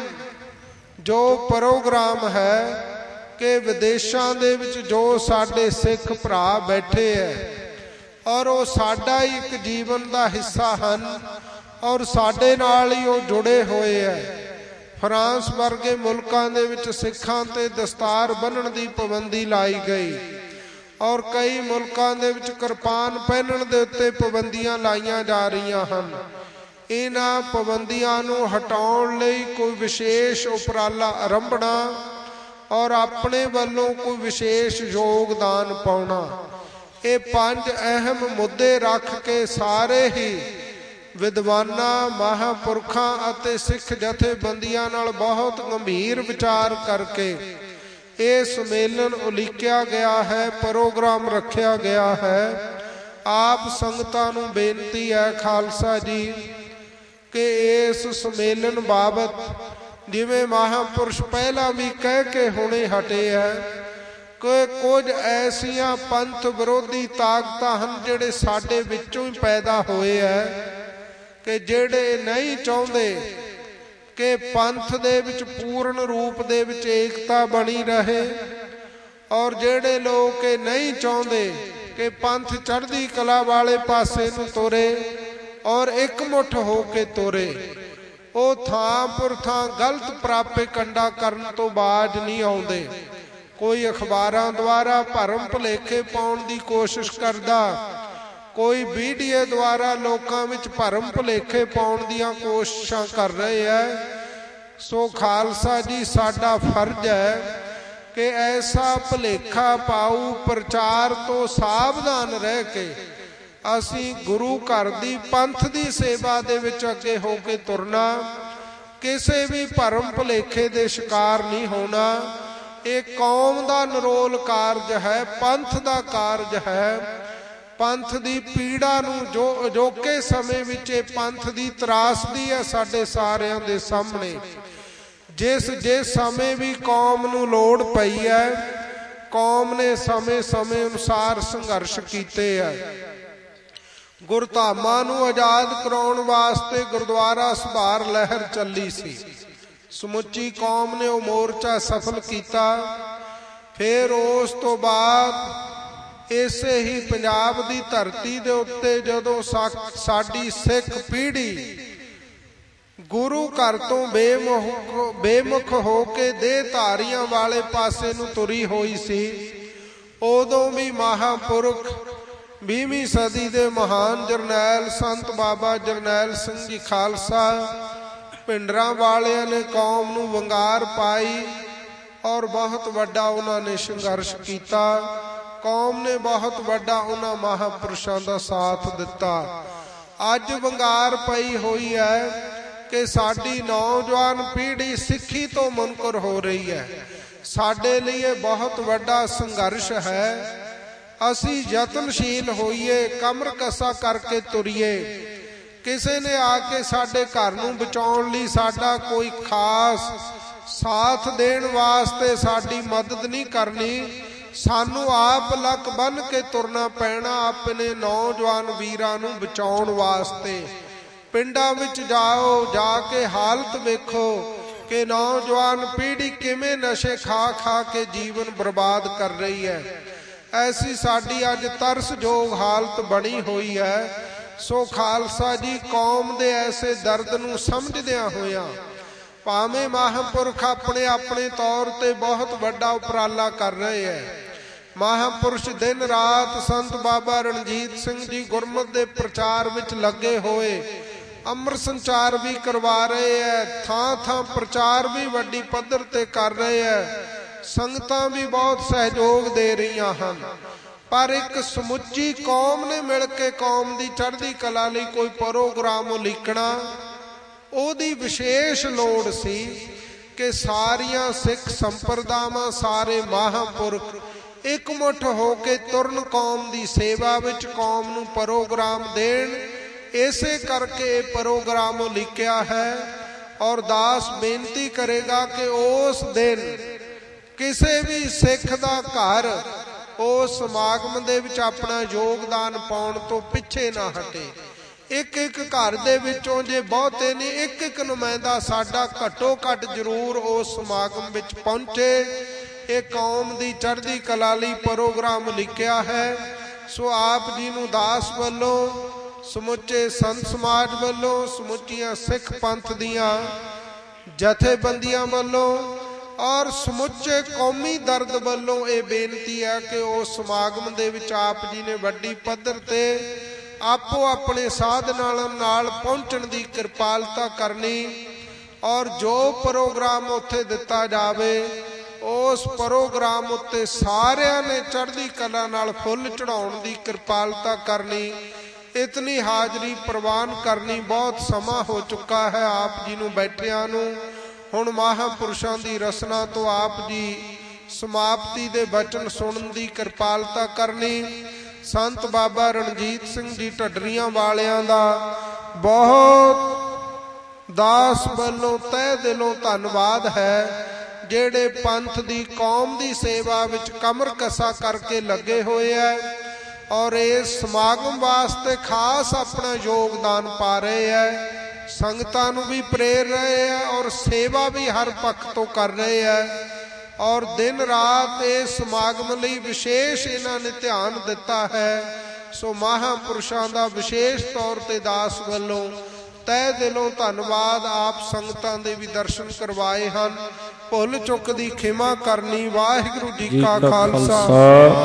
ਜੋ ਪ੍ਰੋਗਰਾਮ ਹੈ ਕਿ ਵਿਦੇਸ਼ਾਂ ਦੇ ਵਿੱਚ ਜੋ ਸਾਡੇ ਸਿੱਖ ਭਰਾ ਬੈਠੇ ਹੈ ਔਰ ਉਹ ਸਾਡਾ ਹੀ ਇੱਕ ਜੀਵਨ ਦਾ ਹਿੱਸਾ ਹਨ ਔਰ ਸਾਡੇ ਨਾਲ ਹੀ ਉਹ ਜੁੜੇ ਹੋਏ ਹੈ। ਫਰਾਂਸ ਵਰਗੇ ਮੁਲਕਾਂ ਦੇ ਵਿੱਚ ਸਿੱਖਾਂ ਤੇ ਦਸਤਾਰ ਬੰਨ੍ਹਣ ਦੀ ਪਾਬੰਦੀ ਲਾਈ ਗਈ ਔਰ ਕਈ ਮੁਲਕਾਂ ਦੇ ਵਿੱਚ ਕਿਰਪਾਨ ਪਹਿਨਣ ਦੇ ਉੱਤੇ ਪਾਬੰਦੀਆਂ ਲਾਈਆਂ ਜਾ ਰਹੀਆਂ ਹਨ। ਇਹਨਾਂ ਪਾਬੰਦੀਆਂ ਨੂੰ ਹਟਾਉਣ ਲਈ ਕੋਈ ਵਿਸ਼ੇਸ਼ ਉਪਰਾਲਾ ਆਰੰਭਣਾ ਔਰ ਆਪਣੇ ਵੱਲੋਂ ਕੋਈ ਵਿਸ਼ੇਸ਼ ਯੋਗਦਾਨ ਪਾਉਣਾ। ਇਹ 5 ਅਹਿਮ ਮੁੱਦੇ ਰੱਖ ਕੇ ਸਾਰੇ ਹੀ ਵਿਦਵਾਨਾਂ, ਮਹਾਂਪੁਰਖਾਂ ਅਤੇ ਸਿੱਖ ਜਥੇਬੰਦੀਆਂ ਨਾਲ ਬਹੁਤ ਗੰਭੀਰ ਵਿਚਾਰ ਕਰਕੇ ਇਹ ਸੰਮੇਲਨ ਉਲੀਕਿਆ ਗਿਆ ਹੈ, ਪ੍ਰੋਗਰਾਮ ਰੱਖਿਆ ਗਿਆ ਹੈ। ਆਪ ਸੰਗਤਾਂ ਨੂੰ ਬੇਨਤੀ ਹੈ ਖਾਲਸਾ ਜੀ ਕਿ ਇਸ ਸੰਮੇਲਨ ਬਾਬਤ ਜਿਵੇਂ ਮਹਾਂਪੁਰਸ਼ ਪਹਿਲਾਂ ਵੀ ਕਹਿ ਕੇ ਹੁਣੇ ਹਟੇ ਹੈ ਕਿ ਕੁਝ ਐਸੀਆਂ ਪੰਥ ਵਿਰੋਧੀ ਤਾਕਤਾਂ ਹਨ ਜਿਹੜੇ ਸਾਡੇ ਵਿੱਚੋਂ ਹੀ ਪੈਦਾ ਹੋਏ ਹੈ ਕਿ ਜਿਹੜੇ ਨਹੀਂ ਚਾਹੁੰਦੇ ਕਿ ਪੰਥ ਦੇ ਵਿੱਚ ਪੂਰਨ ਰੂਪ ਦੇ ਵਿੱਚ ਏਕਤਾ ਬਣੀ ਰਹੇ ਔਰ ਜਿਹੜੇ ਲੋਕ ਇਹ ਨਹੀਂ ਚਾਹੁੰਦੇ ਕਿ ਪੰਥ ਚੜ੍ਹਦੀ ਕਲਾ ਵਾਲੇ ਪਾਸੇ ਨੂੰ ਤੁਰੇ ਔਰ ਇਕਮੁੱਠ ਹੋ ਕੇ ਤੁਰੇ, ਉਹ ਥਾਂ ਪੁਰ ਥਾਂ ਗਲਤ ਪ੍ਰਾਪੇ ਕੰਡਾ ਕਰਨ ਤੋਂ ਬਾਜ ਨਹੀਂ ਆਉਂਦੇ। ਕੋਈ ਅਖਬਾਰਾਂ ਦੁਆਰਾ ਭਰਮ ਭੁਲੇਖੇ ਪਾਉਣ ਦੀ ਕੋਸ਼ਿਸ਼ ਕਰਦਾ, ਕੋਈ ਵੀਡੀਓ ਦੁਆਰਾ ਲੋਕਾਂ ਵਿੱਚ ਭਰਮ ਭੁਲੇਖੇ ਪਾਉਣ ਦੀਆਂ ਕੋਸ਼ਿਸ਼ਾਂ ਕਰ ਰਹੇ ਹੈ। ਸੋ ਖਾਲਸਾ ਜੀ, ਸਾਡਾ ਫਰਜ਼ ਹੈ ਕਿ ਐਸਾ ਭੁਲੇਖਾ ਪਾਊ ਪ੍ਰਚਾਰ ਤੋਂ ਸਾਵਧਾਨ ਰਹਿ ਕੇ ਅਸੀਂ ਗੁਰੂ ਘਰ ਦੀ ਪੰਥ ਦੀ ਸੇਵਾ ਦੇ ਵਿੱਚ ਅੱਗੇ ਹੋ ਕੇ ਤੁਰਨਾ, ਕਿਸੇ ਵੀ ਭਰਮ ਭੁਲੇਖੇ ਦੇ ਸ਼ਿਕਾਰ ਨਹੀਂ ਹੋਣਾ। ਇਹ ਕੌਮ ਦਾ ਨਿਰੋਲ ਕਾਰਜ ਹੈ, ਪੰਥ ਦਾ ਕਾਰਜ ਹੈ। ਪੰਥ ਦੀ ਪੀੜਾ ਨੂੰ ਜੋ ਅਜੋਕੇ ਸਮੇਂ ਵਿੱਚ ਇਹ ਪੰਥ ਦੀ ਤਰਾਸਦੀ ਹੈ ਸਾਡੇ ਸਾਰਿਆਂ ਦੇ ਸਾਹਮਣੇ। ਜਿਸ ਸਮੇਂ ਵੀ ਕੌਮ ਨੂੰ ਲੋੜ ਪਈ ਹੈ, ਕੌਮ ਨੇ ਸਮੇਂ ਅਨੁਸਾਰ ਸੰਘਰਸ਼ ਕੀਤੇ ਹੈ। ਗੁਰਧਾਮਾਂ ਨੂੰ ਆਜ਼ਾਦ ਕਰਾਉਣ ਵਾਸਤੇ ਗੁਰਦੁਆਰਾ ਸੁਧਾਰ ਲਹਿਰ ਚੱਲੀ ਸੀ। ਸਮੁੱਚੀ ਕੌਮ ਨੇ ਉਹ ਮੋਰਚਾ ਸਫਲ ਕੀਤਾ। ਫਿਰ ਉਸ ਤੋਂ ਬਾਅਦ ਇਸੇ ਹੀ ਪੰਜਾਬ ਦੀ ਧਰਤੀ ਦੇ ਉੱਤੇ ਜਦੋਂ ਸਾਡੀ ਸਿੱਖ ਪੀੜ੍ਹੀ ਗੁਰੂ ਘਰ ਤੋਂ ਬੇਮੁਖ ਹੋ ਕੇ ਦੇਹਧਾਰੀਆਂ ਵਾਲੇ ਪਾਸੇ ਨੂੰ ਤੁਰੀ ਹੋਈ ਸੀ, ਉਦੋਂ ਵੀ ਮਹਾਂਪੁਰਖ 20ਵੀਂ ਸਦੀ ਦੇ ਮਹਾਨ ਜਰਨੈਲ ਸੰਤ ਬਾਬਾ ਜਰਨੈਲ ਸਿੰਘ ਜੀ ਖਾਲਸਾ ਭਿੰਡਰਾਂ ਵਾਲਿਆਂ ਨੇ ਕੌਮ ਨੂੰ ਵੰਗਾਰ ਪਾਈ ਔਰ ਬਹੁਤ ਵੱਡਾ ਉਹਨਾਂ ਨੇ ਸੰਘਰਸ਼ ਕੀਤਾ। ਕੌਮ ਨੇ ਬਹੁਤ ਵੱਡਾ ਉਹਨਾਂ ਮਹਾਂਪੁਰਸ਼ਾਂ ਦਾ ਸਾਥ ਦਿੱਤਾ। ਅੱਜ ਵੰਗਾਰ ਪਈ ਹੋਈ ਹੈ ਕਿ ਸਾਡੀ ਨੌਜਵਾਨ ਪੀੜ੍ਹੀ ਸਿੱਖੀ ਤੋਂ ਮੁਨਕਰ ਹੋ ਰਹੀ ਹੈ। ਸਾਡੇ ਲਈ ਇਹ ਬਹੁਤ ਵੱਡਾ ਸੰਘਰਸ਼ ਹੈ। ਅਸੀਂ ਯਤਨਸ਼ੀਲ ਹੋਈਏ, ਕਮਰ ਕਸਾ ਕਰਕੇ ਤੁਰੀਏ। ਕਿਸੇ ਨੇ ਆ ਕੇ ਸਾਡੇ ਘਰ ਨੂੰ ਬਚਾਉਣ ਲਈ ਸਾਡਾ ਕੋਈ ਖਾਸ ਸਾਥ ਦੇਣ ਵਾਸਤੇ ਸਾਡੀ ਮਦਦ ਨਹੀਂ ਕਰਨੀ। ਸਾਨੂੰ ਆਪ ਲੱਕ ਬੰਨ੍ਹ ਕੇ ਤੁਰਨਾ ਪੈਣਾ ਆਪਣੇ ਨੌਜਵਾਨ ਵੀਰਾਂ ਨੂੰ ਬਚਾਉਣ ਵਾਸਤੇ। ਪਿੰਡਾਂ ਵਿੱਚ ਜਾਓ, ਜਾ ਕੇ ਹਾਲਤ ਵੇਖੋ ਕਿ ਨੌਜਵਾਨ ਪੀੜ੍ਹੀ ਕਿਵੇਂ ਨਸ਼ੇ ਖਾ ਕੇ ਜੀਵਨ ਬਰਬਾਦ ਕਰ ਰਹੀ ਹੈ। ਐਸੀ ਸਾਡੀ ਅੱਜ ਤਰਸਯੋਗ ਹਾਲਤ ਬਣੀ ਹੋਈ ਹੈ। ਸੋ ਖਾਲਸਾ ਜੀ, ਕੌਮ ਦੇ ਐਸੇ ਦਰਦ ਨੂੰ ਸਮਝਦਿਆਂ ਹੋਇਆਂ ਭਾਵੇਂ ਮਹਾਂਪੁਰਖ ਆਪਣੇ ਤੌਰ ਤੇ ਬਹੁਤ ਵੱਡਾ ਉਪਰਾਲਾ ਕਰ ਰਹੇ ਹੈ। ਮਹਾਂਪੁਰਸ਼ ਦਿਨ ਰਾਤ ਸੰਤ ਬਾਬਾ ਰਣਜੀਤ ਸਿੰਘ ਜੀ ਗੁਰਮਤਿ ਦੇ ਪ੍ਰਚਾਰ ਵਿੱਚ ਲੱਗੇ ਹੋਏ, ਅੰਮ੍ਰਿਤ ਸੰਚਾਰ ਵੀ ਕਰਵਾ ਰਹੇ ਹੈ, ਥਾਂ ਪ੍ਰਚਾਰ ਵੀ ਵੱਡੀ ਪੱਧਰ ਤੇ ਕਰ ਰਹੇ ਹੈ। ਸੰਗਤਾਂ ਵੀ ਬਹੁਤ ਸਹਿਯੋਗ ਦੇ ਰਹੀਆਂ ਹਨ। ਪਰ ਇੱਕ ਸਮੁੱਚੀ ਕੌਮ ਨੇ ਮਿਲ ਕੇ ਕੌਮ ਦੀ ਚੜ੍ਹਦੀ ਕਲਾ ਲਈ ਕੋਈ ਪ੍ਰੋਗਰਾਮ ਉਲੀਕਣਾ, ਉਹਦੀ ਵਿਸ਼ੇਸ਼ ਲੋੜ ਸੀ ਕਿ ਸਾਰੀਆਂ ਸਿੱਖ ਸੰਪਰਦਾਵਾਂ, ਸਾਰੇ ਮਹਾਂਪੁਰਖ ਇਕਮੁੱਠ ਹੋ ਕੇ ਤੁਰਨ ਕੌਮ ਦੀ ਸੇਵਾ ਵਿੱਚ, ਕੌਮ ਨੂੰ ਪ੍ਰੋਗਰਾਮ ਦੇਣ। ਇਸੇ ਕਰਕੇ ਇਹ ਪ੍ਰੋਗਰਾਮ ਉਲੀਕਿਆ ਹੈ। ਔਰ ਦਾਸ ਬੇਨਤੀ ਕਰੇਗਾ ਕਿ ਉਸ ਦਿਨ ਕਿਸੇ ਵੀ ਸਿੱਖ ਦਾ ਘਰ ਉਸ ਸਮਾਗਮ ਦੇ ਵਿੱਚ ਆਪਣਾ ਯੋਗਦਾਨ ਪਾਉਣ ਤੋਂ ਪਿੱਛੇ ਨਾ ਹਟੇ। ਇੱਕ ਘਰ ਦੇ ਵਿੱਚੋਂ ਜੇ ਬਹੁਤੇ ਨਹੀਂ, ਇੱਕ ਨੁਮਾਇੰਦਾ ਸਾਡਾ ਘੱਟੋ ਘੱਟ ਜ਼ਰੂਰ ਉਸ ਸਮਾਗਮ ਵਿੱਚ ਪਹੁੰਚੇ। ਇਹ ਕੌਮ ਦੀ ਚੜ੍ਹਦੀ ਕਲਾ ਲਈ ਪ੍ਰੋਗਰਾਮ ਲਿਖਿਆ ਹੈ। ਸੋ ਆਪ ਜੀ ਨੂੰ ਦਾਸ ਵੱਲੋਂ, ਸਮੁੱਚੇ ਸੰਤ ਸਮਾਜ ਵੱਲੋਂ, ਸਮੁੱਚੀਆਂ ਸਿੱਖ ਪੰਥ ਦੀਆਂ ਜਥੇਬੰਦੀਆਂ ਵੱਲੋਂ ਔਰ ਸਮੁੱਚੇ ਕੌਮੀ ਦਰਦ ਵੱਲੋਂ ਇਹ ਬੇਨਤੀ ਹੈ ਕਿ ਉਸ ਸਮਾਗਮ ਦੇ ਵਿੱਚ ਆਪ ਜੀ ਨੇ ਵੱਡੀ ਪੱਧਰ ਤੇ ਆਪੋ ਆਪਣੇ ਸਾਧਨਾਂ ਨਾਲ ਪਹੁੰਚਣ ਦੀ ਕਿਰਪਾਲਤਾ ਕਰਨੀ ਔਰ ਜੋ ਪ੍ਰੋਗਰਾਮ ਉੱਥੇ ਦਿੱਤਾ ਜਾਵੇ ਉਸ ਪ੍ਰੋਗਰਾਮ ਉੱਤੇ ਸਾਰਿਆਂ ਨੇ ਚੜ੍ਹਦੀ ਕਲਾ ਨਾਲ ਫੁੱਲ ਚੜਾਉਣ ਦੀ ਕਿਰਪਾਲਤਾ ਕਰਨੀ। ਇਤਨੀ ਹਾਜ਼ਰੀ ਪ੍ਰਵਾਨ ਕਰਨੀ। ਬਹੁਤ ਸਮਾਂ ਹੋ ਚੁੱਕਾ ਹੈ ਆਪ ਜੀ ਨੂੰ ਬੈਠਿਆਂ ਨੂੰ। ਹੁਣ ਮਹਾਂਪੁਰਸ਼ਾਂ ਦੀ ਰਸਨਾ ਤੋਂ ਆਪ ਜੀ ਸਮਾਪਤੀ ਦੇ ਬਚਨ ਸੁਣਨ ਦੀ ਕਿਰਪਾਲਤਾ ਕਰਨੀ। ਸੰਤ ਬਾਬਾ ਰਣਜੀਤ ਸਿੰਘ ਜੀ ਢੱਡਰੀਆਂ ਵਾਲਿਆਂ ਦਾ ਬਹੁਤ ਦਾਸ ਵੱਲੋਂ ਤਹਿ ਦਿਲੋਂ ਧੰਨਵਾਦ ਹੈ, ਜਿਹੜੇ ਪੰਥ ਦੀ ਕੌਮ ਦੀ ਸੇਵਾ ਵਿੱਚ ਕਮਰ ਕਸਾ ਕਰਕੇ ਲੱਗੇ ਹੋਏ ਹੈ ਔਰ ਇਸ ਸਮਾਗਮ ਵਾਸਤੇ ਖਾਸ ਆਪਣਾ ਯੋਗਦਾਨ ਪਾ ਰਹੇ ਹੈ। ਸੰਗਤਾਂ ਨੂੰ ਵੀ ਪ੍ਰੇਰ ਰਹੇ ਹੈ ਔਰ ਸੇਵਾ ਵੀ ਹਰ ਪੱਖ ਤੋਂ ਕਰ ਰਹੇ ਹੈ ਔਰ ਦਿਨ ਰਾਤ ਇਸ ਸਮਾਗਮ ਲਈ ਵਿਸ਼ੇਸ਼ ਇਹਨਾਂ ਨੇ ਧਿਆਨ ਦਿੱਤਾ ਹੈ। ਸੋ ਮਹਾਂਪੁਰਸ਼ਾਂ ਦਾ ਵਿਸ਼ੇਸ਼ ਤੌਰ ਤੇ ਦਾਸ ਵੱਲੋਂ ਤਹਿ ਦਿਲੋਂ ਧੰਨਵਾਦ। ਆਪ ਸੰਗਤਾਂ ਦੇ ਵੀ ਦਰਸ਼ਨ ਕਰਵਾਏ ਹਨ। ਭੁੱਲ ਚੁੱਕ ਦੀ ਖਿਮਾ ਕਰਨੀ। ਵਾਹਿਗੁਰੂ ਜੀ ਕਾ ਖਾਲਸਾ,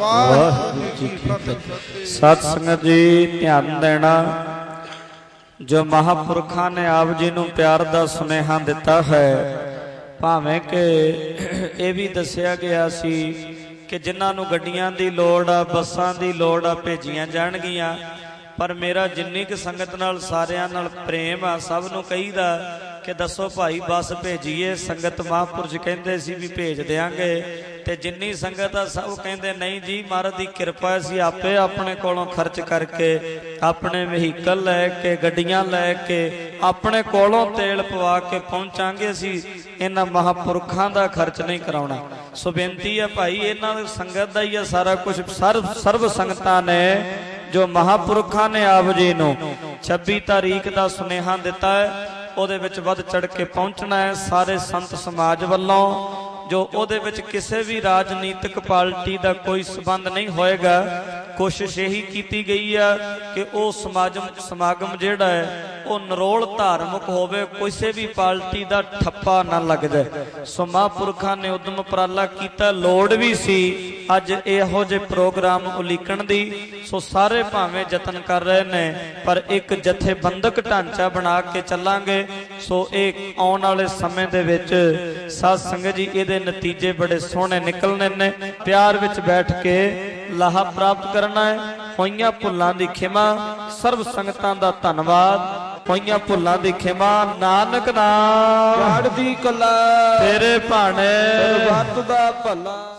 ਵਾਹਿਗੁਰੂ ਜੀ ਕੀ ਫਤਿਹ। ਸਤ ਸੰਗਤ ਜੀ ਧਿਆਨ ਦੇਣਾ, ਜੋ ਮਹਾਪੁਰਖਾਂ ਨੇ ਆਪ ਜੀ ਨੂੰ ਪਿਆਰ ਦਾ ਸੁਨੇਹਾ ਦਿੱਤਾ ਹੈ, ਭਾਵੇਂ ਕਿ ਇਹ ਵੀ ਦੱਸਿਆ ਗਿਆ ਸੀ ਕਿ ਜਿਨ੍ਹਾਂ ਨੂੰ ਗੱਡੀਆਂ ਦੀ ਲੋੜ ਆ, ਬੱਸਾਂ ਦੀ ਲੋੜ ਆ, ਭੇਜੀਆਂ ਜਾਣਗੀਆਂ। ਪਰ ਮੇਰਾ ਜਿੰਨੀ ਕੁ ਸੰਗਤ ਨਾਲ ਸਾਰਿਆਂ ਨਾਲ ਪ੍ਰੇਮ ਆ, ਸਭ ਨੂੰ ਕਹੀਦਾ ਕਿ ਦੱਸੋ ਭਾਈ ਬੱਸ ਭੇਜੀਏ। ਸੰਗਤ ਮਹਾਂਪੁਰਸ਼ ਕਹਿੰਦੇ ਸੀ ਵੀ ਭੇਜ ਦਿਆਂਗੇ, ਤੇ ਜਿੰਨੀ ਸੰਗਤ ਆ ਸਭ ਕਹਿੰਦੇ ਨਹੀਂ ਜੀ, ਮਹਾਰਾਜ ਦੀ ਕਿਰਪਾ ਸੀ, ਆਪੇ ਆਪਣੇ ਕੋਲੋਂ ਖਰਚ ਕਰਕੇ, ਆਪਣੇ ਵਹੀਕਲ ਲੈ ਕੇ, ਗੱਡੀਆਂ ਲੈ ਕੇ, ਆਪਣੇ ਕੋਲੋਂ ਤੇਲ ਪਵਾ ਕੇ ਪਹੁੰਚਾਂਗੇ। ਅਸੀਂ ਇਹਨਾਂ ਮਹਾਂਪੁਰਖਾਂ ਦਾ ਖਰਚ ਨਹੀਂ ਕਰਾਉਣਾ। ਸੋ ਬੇਨਤੀ ਹੈ ਭਾਈ, ਇਹਨਾਂ ਦੀ ਸੰਗਤ ਦਾ ਹੀ ਆ ਸਾਰਾ ਕੁਝ। ਸਰਬ ਸੰਗਤਾਂ ਨੇ ਜੋ ਮਹਾਂਪੁਰਖਾਂ ਨੇ ਆਪ ਜੀ ਨੂੰ 26 ਤਾਰੀਖ ਦਾ ਸੁਨੇਹਾ ਦਿੱਤਾ ਹੈ, ਉਹਦੇ ਵਿੱਚ ਵੱਧ ਚੜ ਕੇ ਪਹੁੰਚਣਾ ਹੈ। ਸਾਰੇ ਸੰਤ ਸਮਾਜ ਵੱਲੋਂ ਜੋ ਉਹਦੇ ਵਿੱਚ ਕਿਸੇ ਵੀ ਰਾਜਨੀਤਿਕ ਪਾਰਟੀ ਦਾ ਕੋਈ ਸਬੰਧ ਨਹੀਂ ਹੋਏਗਾ। ਕੋਸ਼ਿਸ਼ ਇਹੀ ਕੀਤੀ ਗਈ ਆ ਕਿ ਉਹ ਸਮਾਗਮ ਜਿਹੜਾ ਹੈ ਉਹ ਨਿਰੋਲ ਧਾਰਮਿਕ ਹੋਵੇ, ਕਿਸੇ ਵੀ ਪਾਰਟੀ ਦਾ ਠੱਪਾ ਨਾ ਲੱਗ ਜਾਏ। ਸੋ ਮਹਾਂਪੁਰਖਾਂ ਨੇ ਉਦਮ ਉਪਰਾਲਾ ਕੀਤਾ, ਲੋੜ ਵੀ ਸੀ ਅੱਜ ਇਹੋ ਜਿਹੇ ਪ੍ਰੋਗਰਾਮ ਉਲੀਕਣ ਦੀ। ਸੋ ਸਾਰੇ ਭਾਵੇਂ ਯਤਨ ਕਰ ਰਹੇ ਨੇ, ਪਰ ਇੱਕ ਜਥੇਬੰਦਕ ਢਾਂਚਾ ਬਣਾ ਕੇ ਚੱਲਾਂਗੇ। ਸੋ ਇਹ ਆਉਣ ਵਾਲੇ ਸਮੇਂ ਦੇ ਵਿੱਚ ਸਾਧ ਸੰਗਤ ਜੀ ਇਹਦੇ ਨਤੀਜੇ ਬੜੇ ਸੋਹਣੇ ਨਿਕਲਣੇ ਨੇ। ਪਿਆਰ ਵਿੱਚ ਬੈਠ ਕੇ ਲਾਹਾ ਪ੍ਰਾਪਤ ਕਰਨਾ ਹੈ। ਹੋਈਆਂ ਭੁੱਲਾਂ ਦੀ ਖਿਮਾ, ਸਰਬ ਸੰਗਤਾਂ ਦਾ ਧੰਨਵਾਦ। ਹੋਈਆਂ ਭੁੱਲਾਂ ਦੀ ਖਿਮਾ, ਨਾਨਕ ਨਾਮ ਚੜ੍ਹਦੀ ਕਲਾ ਤੇਰੇ ਭਾਣੇ ਸਰਬੱਤ ਦਾ ਭਲਾ।